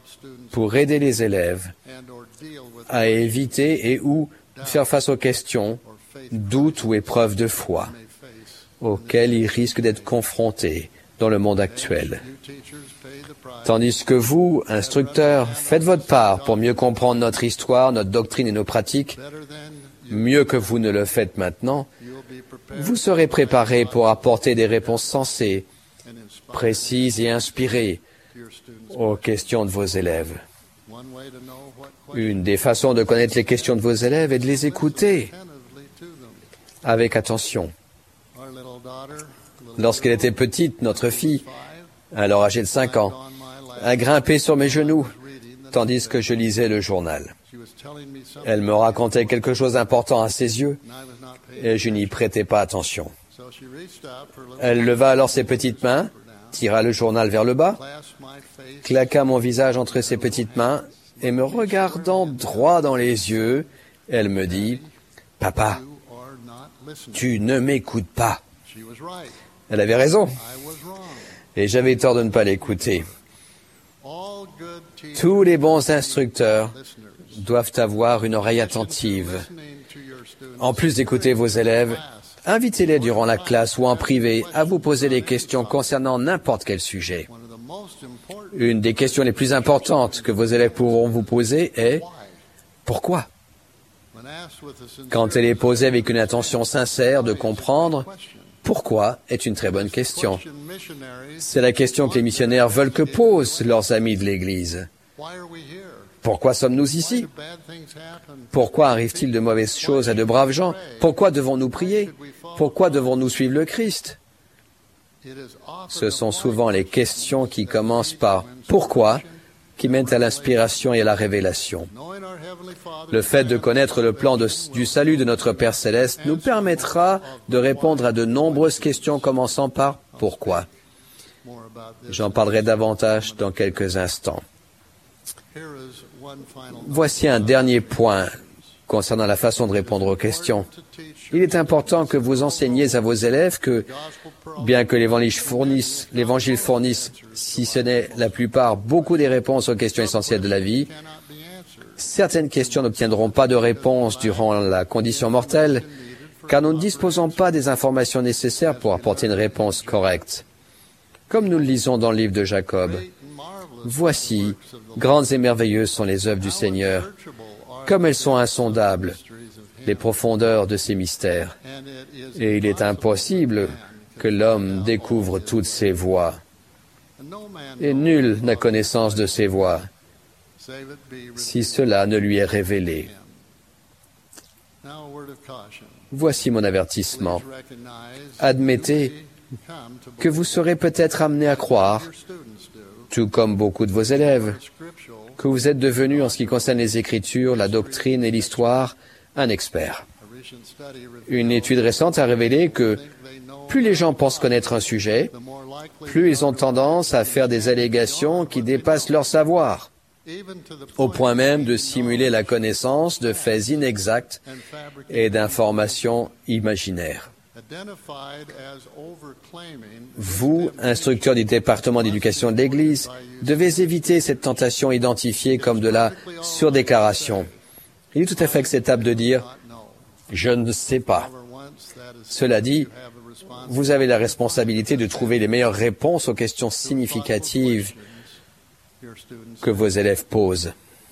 pour aider les élèves à éviter et ou faire face aux questions, doutes ou épreuves de foi auxquelles ils risquent d'être confrontés dans le monde actuel. Tandis que vous, instructeurs, faites votre part pour mieux comprendre notre histoire, notre doctrine et nos pratiques, mieux que vous ne le faites maintenant, vous serez préparés pour apporter des réponses sensées, précises et inspirées aux questions de vos élèves. Une des façons de connaître les questions de vos élèves est de les écouter avec attention. Lorsqu'elle était petite, notre fille, alors âgée de 5 ans, a grimpé sur mes genoux, tandis que je lisais le journal. Elle me racontait quelque chose d'important à ses yeux, et je n'y prêtais pas attention. Elle leva alors ses petites mains, tira le journal vers le bas, claqua mon visage entre ses petites mains, et me regardant droit dans les yeux, elle me dit, « Papa, tu ne m'écoutes pas. » Elle avait raison, et j'avais tort de ne pas l'écouter. Tous les bons instructeurs doivent avoir une oreille attentive. En plus d'écouter vos élèves, invitez-les durant la classe ou en privé à vous poser des questions concernant n'importe quel sujet. Une des questions les plus importantes que vos élèves pourront vous poser est « Pourquoi ?» Quand elle est posée avec une intention sincère de comprendre, pourquoi est une très bonne question. C'est la question que les missionnaires veulent que posent leurs amis de l'Église. Pourquoi sommes-nous ici? Pourquoi arrive-t-il de mauvaises choses à de braves gens? Pourquoi devons-nous prier? Pourquoi devons-nous suivre le Christ? Ce sont souvent les questions qui commencent par « Pourquoi ?» qui mènent à l'inspiration et à la révélation. Le fait de connaître le plan du salut de notre Père Céleste nous permettra de répondre à de nombreuses questions commençant par « Pourquoi ?» J'en parlerai davantage dans quelques instants. Voici un dernier point concernant la façon de répondre aux questions. Il est important que vous enseigniez à vos élèves que, bien que l'Évangile fournisse, si ce n'est la plupart, beaucoup des réponses aux questions essentielles de la vie, certaines questions n'obtiendront pas de réponse durant la condition mortelle, car nous ne disposons pas des informations nécessaires pour apporter une réponse correcte. Comme nous le lisons dans le livre de Jacob, « Voici, grandes et merveilleuses sont les œuvres du Seigneur, comme elles sont insondables, les profondeurs de ses mystères. Et il est impossible que l'homme découvre toutes ses voies. Et nul n'a connaissance de ses voies, si cela ne lui est révélé. » Voici mon avertissement. Admettez que vous serez peut-être amené à croire, tout comme beaucoup de vos élèves, que vous êtes devenu, en ce qui concerne les Écritures, la doctrine et l'histoire, un expert. Une étude récente a révélé que plus les gens pensent connaître un sujet, plus ils ont tendance à faire des allégations qui dépassent leur savoir, au point même de simuler la connaissance de faits inexacts et d'informations imaginaires. Vous, instructeurs du département d'éducation de l'Église, devez éviter cette tentation identifiée comme de la surdéclaration. Il est tout à fait acceptable de dire « je ne sais pas ». Cela dit, vous avez la responsabilité de trouver les meilleures réponses aux questions significatives que vos élèves posent.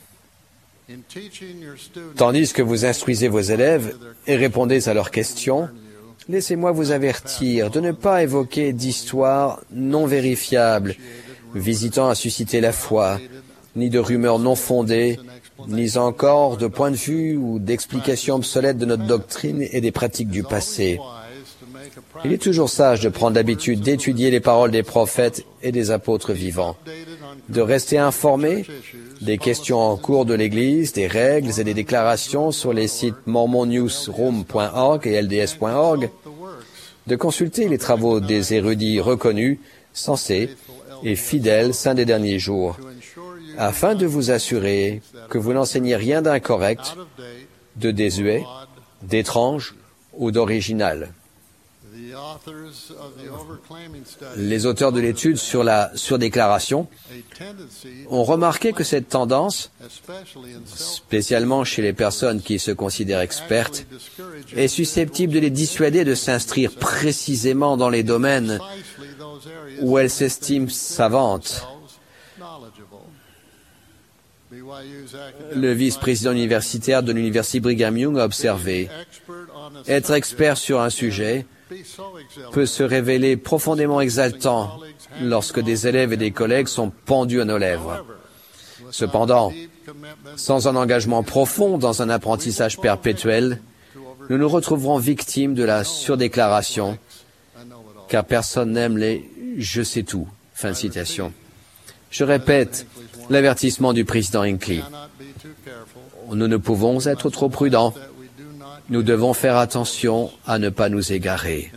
Tandis que vous instruisez vos élèves et répondez à leurs questions, laissez-moi vous avertir de ne pas évoquer d'histoires non vérifiables, visitant à susciter la foi, ni de rumeurs non fondées, ni encore de points de vue ou d'explications obsolètes de notre doctrine et des pratiques du passé. Il est toujours sage de prendre l'habitude d'étudier les paroles des prophètes et des apôtres vivants, de rester informé des questions en cours de l'Église, des règles et des déclarations sur les sites mormonnewsroom.org et lds.org, de consulter les travaux des érudits reconnus, sensés et fidèles saints des derniers jours, afin de vous assurer que vous n'enseignez rien d'incorrect, de désuet, d'étrange ou d'original. Les auteurs de l'étude sur la surdéclaration ont remarqué que cette tendance, spécialement chez les personnes qui se considèrent expertes, est susceptible de les dissuader de s'inscrire précisément dans les domaines où elles s'estiment savantes. Le vice-président universitaire de l'université Brigham Young a observé: être expert sur un sujet peut se révéler profondément exaltant lorsque des élèves et des collègues sont pendus à nos lèvres. Cependant, sans un engagement profond dans un apprentissage perpétuel, nous nous retrouverons victimes de la surdéclaration, car personne n'aime les « je sais tout ». Fin de citation. Je répète l'avertissement du président Hinckley. Nous ne pouvons être trop prudents. Nous devons faire attention à ne pas nous égarer.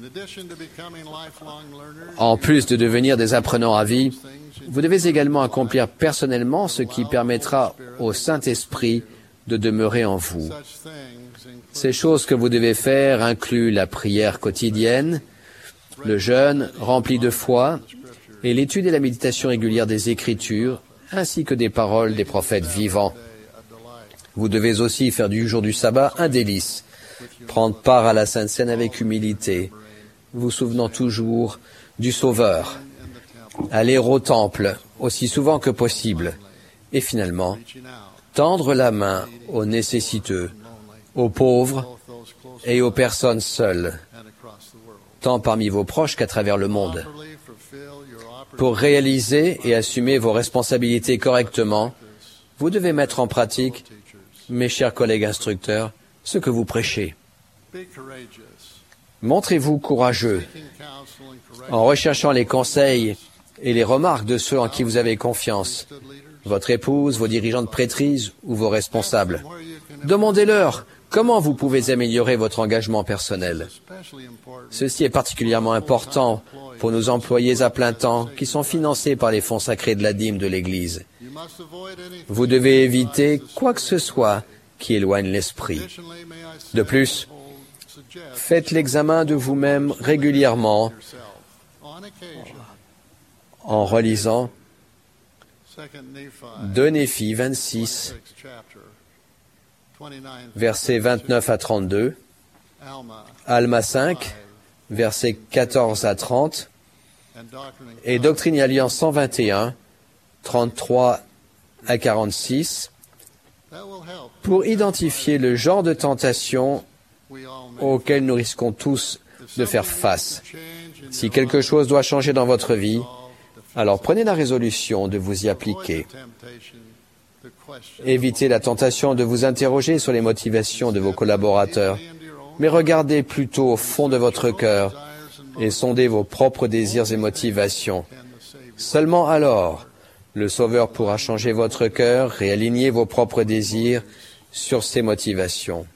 En plus de devenir des apprenants à vie, vous devez également accomplir personnellement ce qui permettra au Saint-Esprit de demeurer en vous. Ces choses que vous devez faire incluent la prière quotidienne, le jeûne rempli de foi et l'étude et la méditation régulière des Écritures, ainsi que des paroles des prophètes vivants. Vous devez aussi faire du jour du sabbat un délice, prendre part à la Sainte Seine avec humilité, vous souvenant toujours du Sauveur, aller au temple aussi souvent que possible, et finalement, tendre la main aux nécessiteux, aux pauvres et aux personnes seules, tant parmi vos proches qu'à travers le monde. Pour réaliser et assumer vos responsabilités correctement, vous devez mettre en pratique, mes chers collègues instructeurs, ce que vous prêchez. Montrez-vous courageux en recherchant les conseils et les remarques de ceux en qui vous avez confiance, votre épouse, vos dirigeants de prêtrise ou vos responsables. Demandez-leur comment vous pouvez améliorer votre engagement personnel. Ceci est particulièrement important pour nos employés à plein temps qui sont financés par les fonds sacrés de la dîme de l'Église. Vous devez éviter quoi que ce soit qui éloigne l'esprit. De plus, faites l'examen de vous-même régulièrement en relisant 2 Néphi 26, versets 29 à 32, Alma 5, versets 14 à 30, et Doctrine et Alliance 121, 33 à 46, pour identifier le genre de tentation auquel nous risquons tous de faire face. Si quelque chose doit changer dans votre vie, alors prenez la résolution de vous y appliquer. Évitez la tentation de vous interroger sur les motivations de vos collaborateurs, mais regardez plutôt au fond de votre cœur et sondez vos propres désirs et motivations. Seulement alors, le Sauveur pourra changer votre cœur, réaligner vos propres désirs sur ses motivations,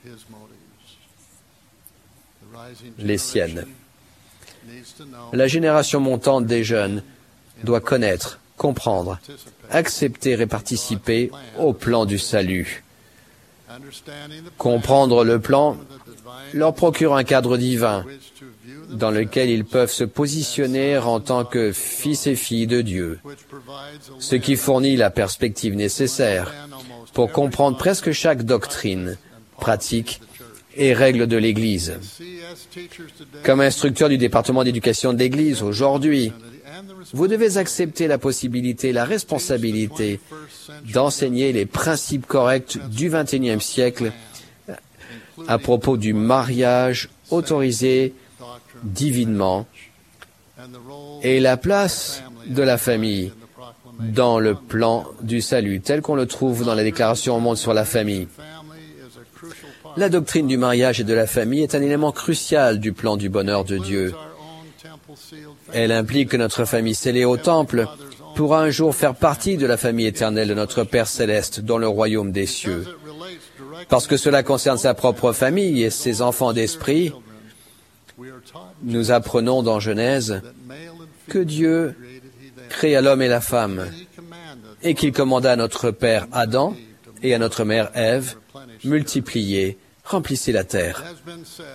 les siennes. La génération montante des jeunes doit connaître, comprendre, accepter et participer au plan du salut. Comprendre le plan leur procure un cadre divin dans lequel ils peuvent se positionner en tant que fils et filles de Dieu, ce qui fournit la perspective nécessaire pour comprendre presque chaque doctrine, pratique et règle de l'Église. Comme instructeur du département d'éducation de l'Église aujourd'hui, vous devez accepter la possibilité, la responsabilité d'enseigner les principes corrects du XXIe siècle à propos du mariage autorisé divinement et la place de la famille dans le plan du salut, tel qu'on le trouve dans la Déclaration au monde sur la famille. La doctrine du mariage et de la famille est un élément crucial du plan du bonheur de Dieu. Elle implique que notre famille scellée au temple pourra un jour faire partie de la famille éternelle de notre Père céleste dans le royaume des cieux. Parce que cela concerne sa propre famille et ses enfants d'esprit, nous apprenons dans Genèse que Dieu créa l'homme et la femme et qu'il commanda à notre père Adam et à notre mère Ève, multipliez, remplissez la terre.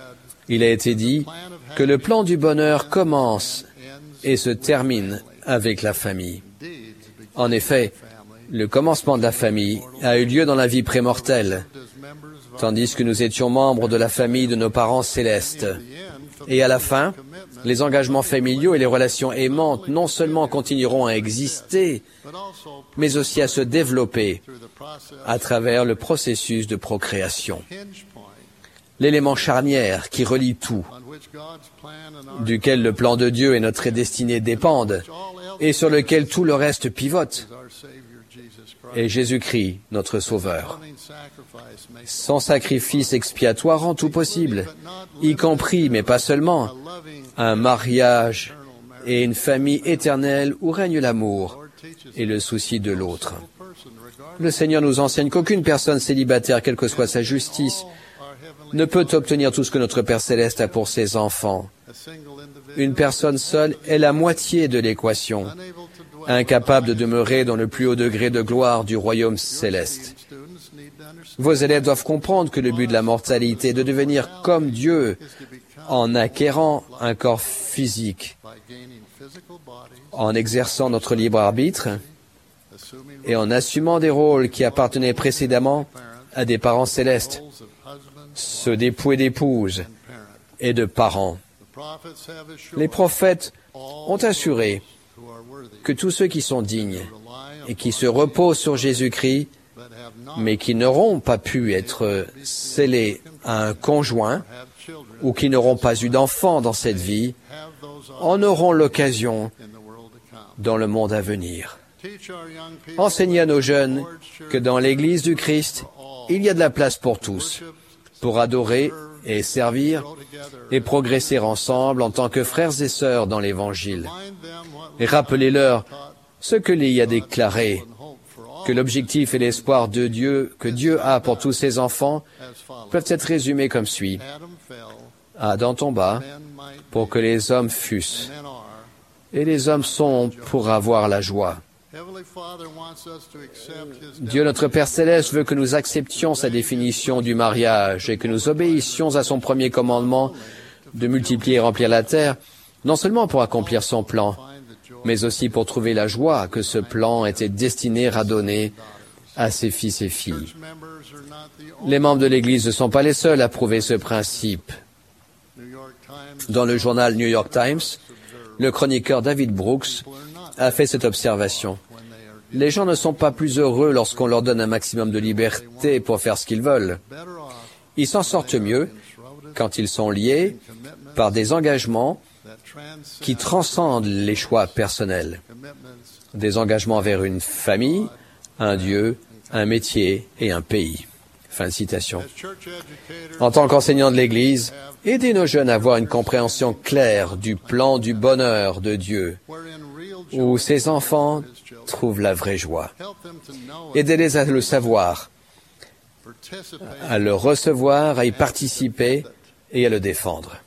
Il a été dit que le plan du bonheur commence et se termine avec la famille. En effet, le commencement de la famille a eu lieu dans la vie prémortelle, tandis que nous étions membres de la famille de nos parents célestes. Et à la fin, les engagements familiaux et les relations aimantes non seulement continueront à exister, mais aussi à se développer à travers le processus de procréation. L'élément charnière qui relie tout, duquel le plan de Dieu et notre destinée dépendent, et sur lequel tout le reste pivote, est Jésus-Christ, notre Sauveur. Son sacrifice expiatoire rend tout possible, y compris, mais pas seulement, un mariage et une famille éternelle où règne l'amour et le souci de l'autre. Le Seigneur nous enseigne qu'aucune personne célibataire, quelle que soit sa justice, ne peut obtenir tout ce que notre Père Céleste a pour ses enfants. Une personne seule est la moitié de l'équation, incapable de demeurer dans le plus haut degré de gloire du royaume céleste. Vos élèves doivent comprendre que le but de la mortalité est de devenir comme Dieu en acquérant un corps physique, en exerçant notre libre arbitre et en assumant des rôles qui appartenaient précédemment à des parents célestes, ceux d'époux et d'épouses et de parents. Les prophètes ont assuré que tous ceux qui sont dignes et qui se reposent sur Jésus-Christ, mais qui n'auront pas pu être scellés à un conjoint ou qui n'auront pas eu d'enfants dans cette vie, en auront l'occasion dans le monde à venir. Enseignez à nos jeunes que dans l'Église du Christ, il y a de la place pour tous, pour adorer et servir et progresser ensemble en tant que frères et sœurs dans l'Évangile. Et rappelez-leur ce que Léhi a déclaré, que l'objectif et l'espoir de Dieu, que Dieu a pour tous ses enfants, peuvent être résumés comme suit. Adam tomba pour que les hommes fussent, et les hommes sont pour avoir la joie. Dieu notre Père Céleste veut que nous acceptions sa définition du mariage et que nous obéissions à son premier commandement de multiplier et remplir la terre, non seulement pour accomplir son plan, mais aussi pour trouver la joie que ce plan était destiné à donner à ses fils et filles. Les membres de l'Église ne sont pas les seuls à prouver ce principe. Dans le journal New York Times, le chroniqueur David Brooks a fait cette observation. Les gens ne sont pas plus heureux lorsqu'on leur donne un maximum de liberté pour faire ce qu'ils veulent. Ils s'en sortent mieux quand ils sont liés par des engagements qui transcendent les choix personnels. Des engagements vers une famille, un Dieu, un métier et un pays. Fin de citation. En tant qu'enseignant de l'Église, aidez nos jeunes à avoir une compréhension claire du plan du bonheur de Dieu, où ses enfants trouvent la vraie joie. Aidez-les à le savoir, à le recevoir, à y participer et à le défendre.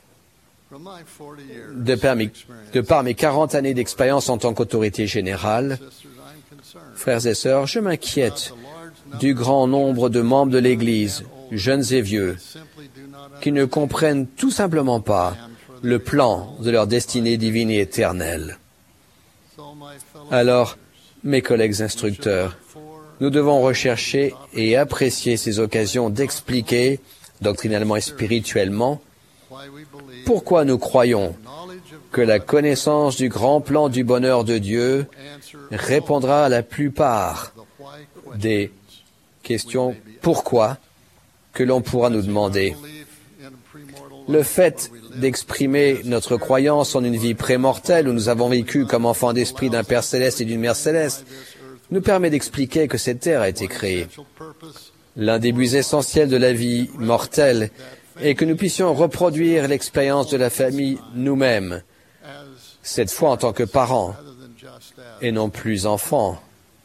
De par mes 40 années d'expérience en tant qu'autorité générale, frères et sœurs, je m'inquiète du grand nombre de membres de l'Église, jeunes et vieux, qui ne comprennent tout simplement pas le plan de leur destinée divine et éternelle. Alors, mes collègues instructeurs, nous devons rechercher et apprécier ces occasions d'expliquer, doctrinalement et spirituellement, pourquoi nous croyons que la connaissance du grand plan du bonheur de Dieu répondra à la plupart des questions « pourquoi » que l'on pourra nous demander. Le fait d'exprimer notre croyance en une vie prémortelle où nous avons vécu comme enfants d'esprit d'un Père céleste et d'une Mère céleste nous permet d'expliquer que cette terre a été créée. L'un des buts essentiels de la vie mortelle est que nous puissions reproduire l'expérience de la famille nous-mêmes, cette fois en tant que parents et non plus enfants.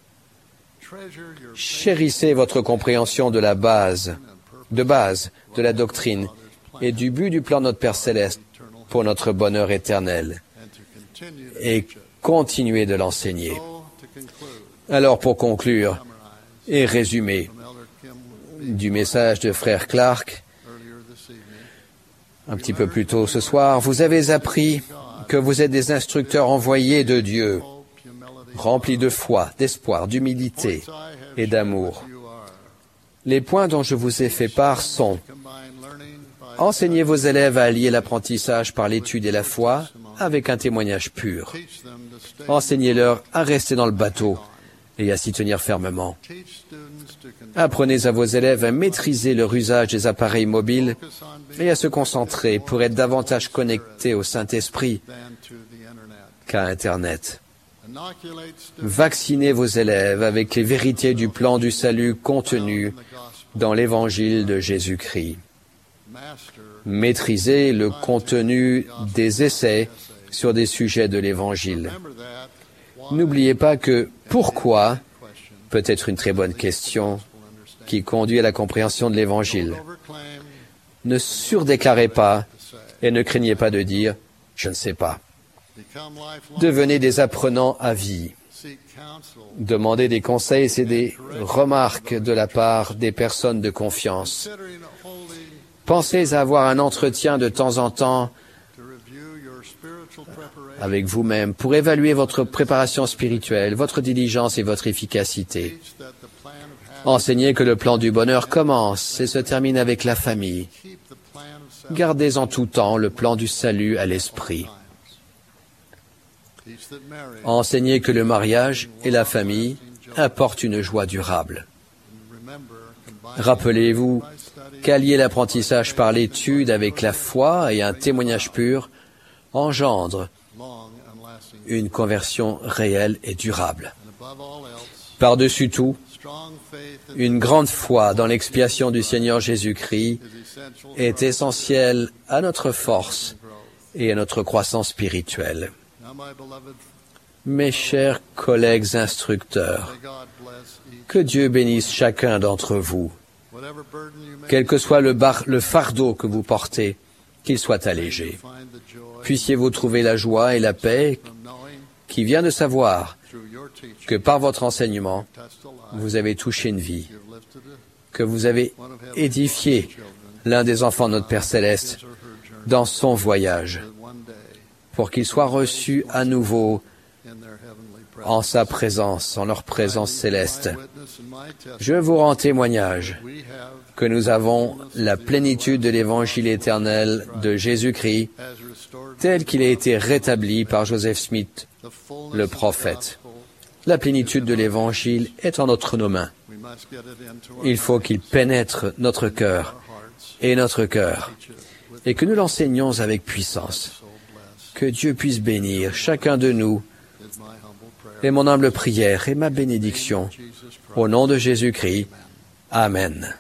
Chérissez votre compréhension de la base de la doctrine et du but du plan de notre Père Céleste pour notre bonheur éternel et continuez de l'enseigner. Alors, pour conclure et résumer du message de Frère Clark, un petit peu plus tôt ce soir, vous avez appris que vous êtes des instructeurs envoyés de Dieu, remplis de foi, d'espoir, d'humilité et d'amour. Les points dont je vous ai fait part sont: enseignez vos élèves à allier l'apprentissage par l'étude et la foi avec un témoignage pur. Enseignez-leur à rester dans le bateau et à s'y tenir fermement. Apprenez à vos élèves à maîtriser leur usage des appareils mobiles et à se concentrer pour être davantage connectés au Saint-Esprit qu'à Internet. Vaccinez vos élèves avec les vérités du plan du salut contenues dans l'Évangile de Jésus-Christ. Maîtrisez le contenu des essais sur des sujets de l'Évangile. N'oubliez pas que « pourquoi » peut être une très bonne question qui conduit à la compréhension de l'Évangile. Ne surdéclarez pas et ne craignez pas de dire « je ne sais pas ». Devenez des apprenants à vie. Demandez des conseils et des remarques de la part des personnes de confiance. Pensez à avoir un entretien de temps en temps avec vous-même pour évaluer votre préparation spirituelle, votre diligence et votre efficacité. Enseignez que le plan du bonheur commence et se termine avec la famille. Gardez en tout temps le plan du salut à l'esprit. Enseignez que le mariage et la famille apportent une joie durable. Rappelez-vous qu'allier l'apprentissage par l'étude avec la foi et un témoignage pur engendre une conversion réelle et durable. Par-dessus tout, une grande foi dans l'expiation du Seigneur Jésus-Christ est essentielle à notre force et à notre croissance spirituelle. Mes chers collègues instructeurs, que Dieu bénisse chacun d'entre vous. Quel que soit le fardeau que vous portez, qu'il soit allégé. Puissiez-vous trouver la joie et la paix qui vient de savoir que par votre enseignement, vous avez touché une vie, que vous avez édifié l'un des enfants de notre Père Céleste dans son voyage, pour qu'il soit reçu à nouveau en sa présence, en leur présence céleste. Je vous rends témoignage que nous avons la plénitude de l'évangile éternel de Jésus-Christ, tel qu'il a été rétabli par Joseph Smith, le prophète. La plénitude de l'évangile est en notre mains. Il faut qu'il pénètre notre cœur et notre cœur, et que nous l'enseignions avec puissance. Que Dieu puisse bénir chacun de nous, et mon humble prière et ma bénédiction, au nom de Jésus-Christ. Amen.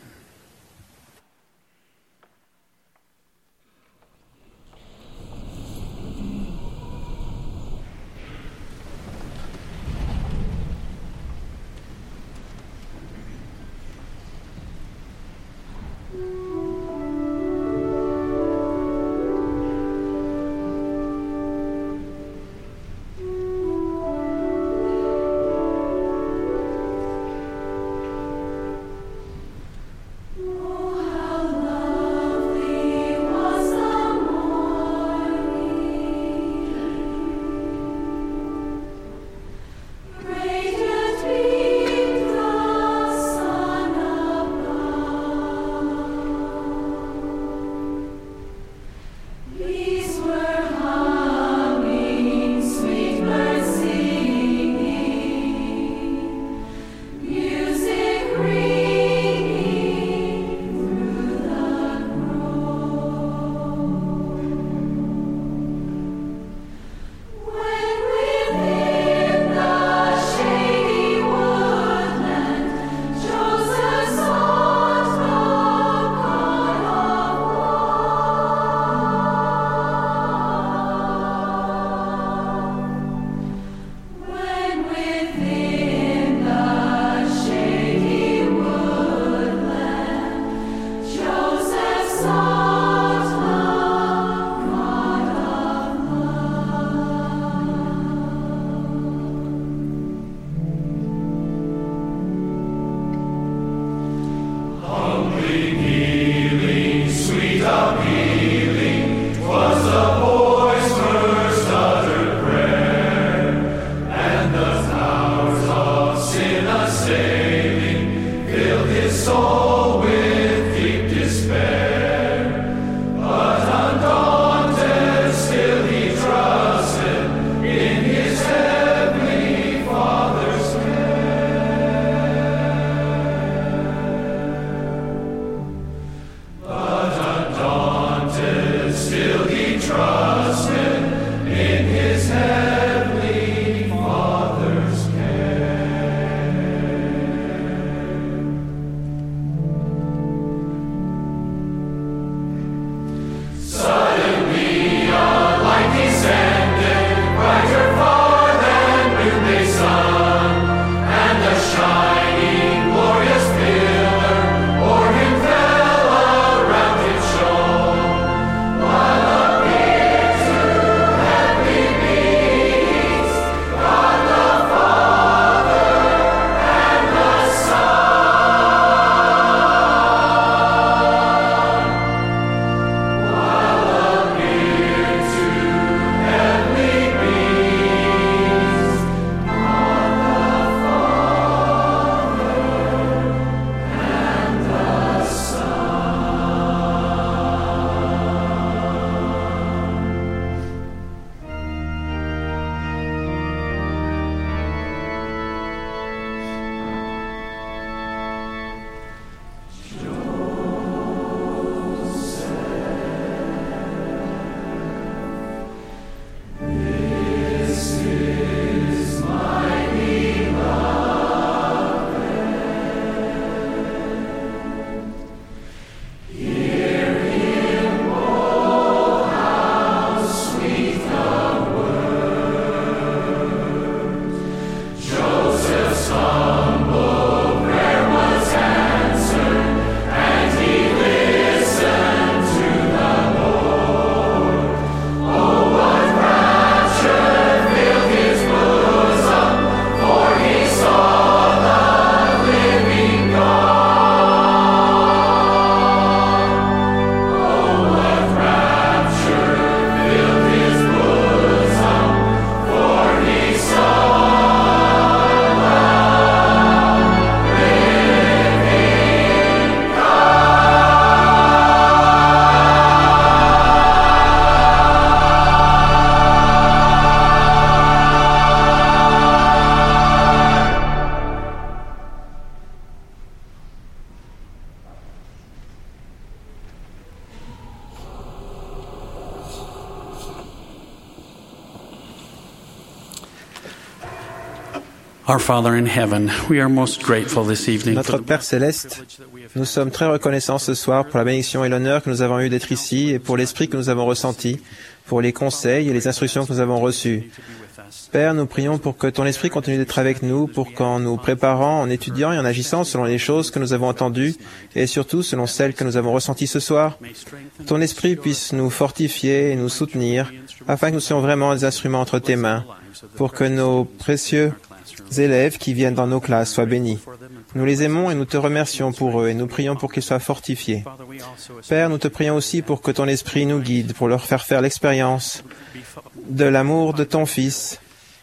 Our Father in heaven, we are most grateful this evening Notre Père céleste, nous sommes très reconnaissants ce soir pour la bénédiction et l'honneur que nous avons eu d'être ici et pour l'esprit que nous avons ressenti, pour les conseils et les instructions que nous avons reçus. Père, nous prions pour que ton esprit continue d'être avec nous, pour qu'en nous préparant, en étudiant et en agissant selon les choses que nous avons entendues et surtout selon celles que nous avons ressenties ce soir, ton esprit puisse nous fortifier et nous soutenir afin que nous soyons vraiment des instruments entre tes mains, pour que nos précieux élèves qui viennent dans nos classes soient bénis. Nous les aimons et nous te remercions pour eux et nous prions pour qu'ils soient fortifiés. Père, nous te prions aussi pour que ton esprit nous guide, pour leur faire l'expérience de l'amour de ton Fils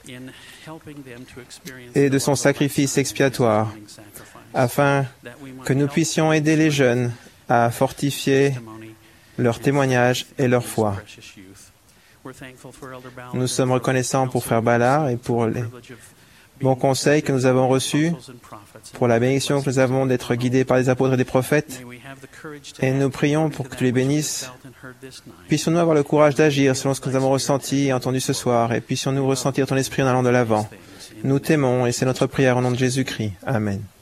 et de son sacrifice expiatoire, afin que nous puissions aider les jeunes à fortifier leur témoignage et leur foi. Nous sommes reconnaissants pour Frère Ballard et pour les bons conseils que nous avons reçus, pour la bénédiction que nous avons d'être guidés par les apôtres et les prophètes, et nous prions pour que tu les bénisses. Puissions-nous avoir le courage d'agir selon ce que nous avons ressenti et entendu ce soir, et puissions-nous ressentir ton esprit en allant de l'avant. Nous t'aimons, et c'est notre prière au nom de Jésus-Christ. Amen.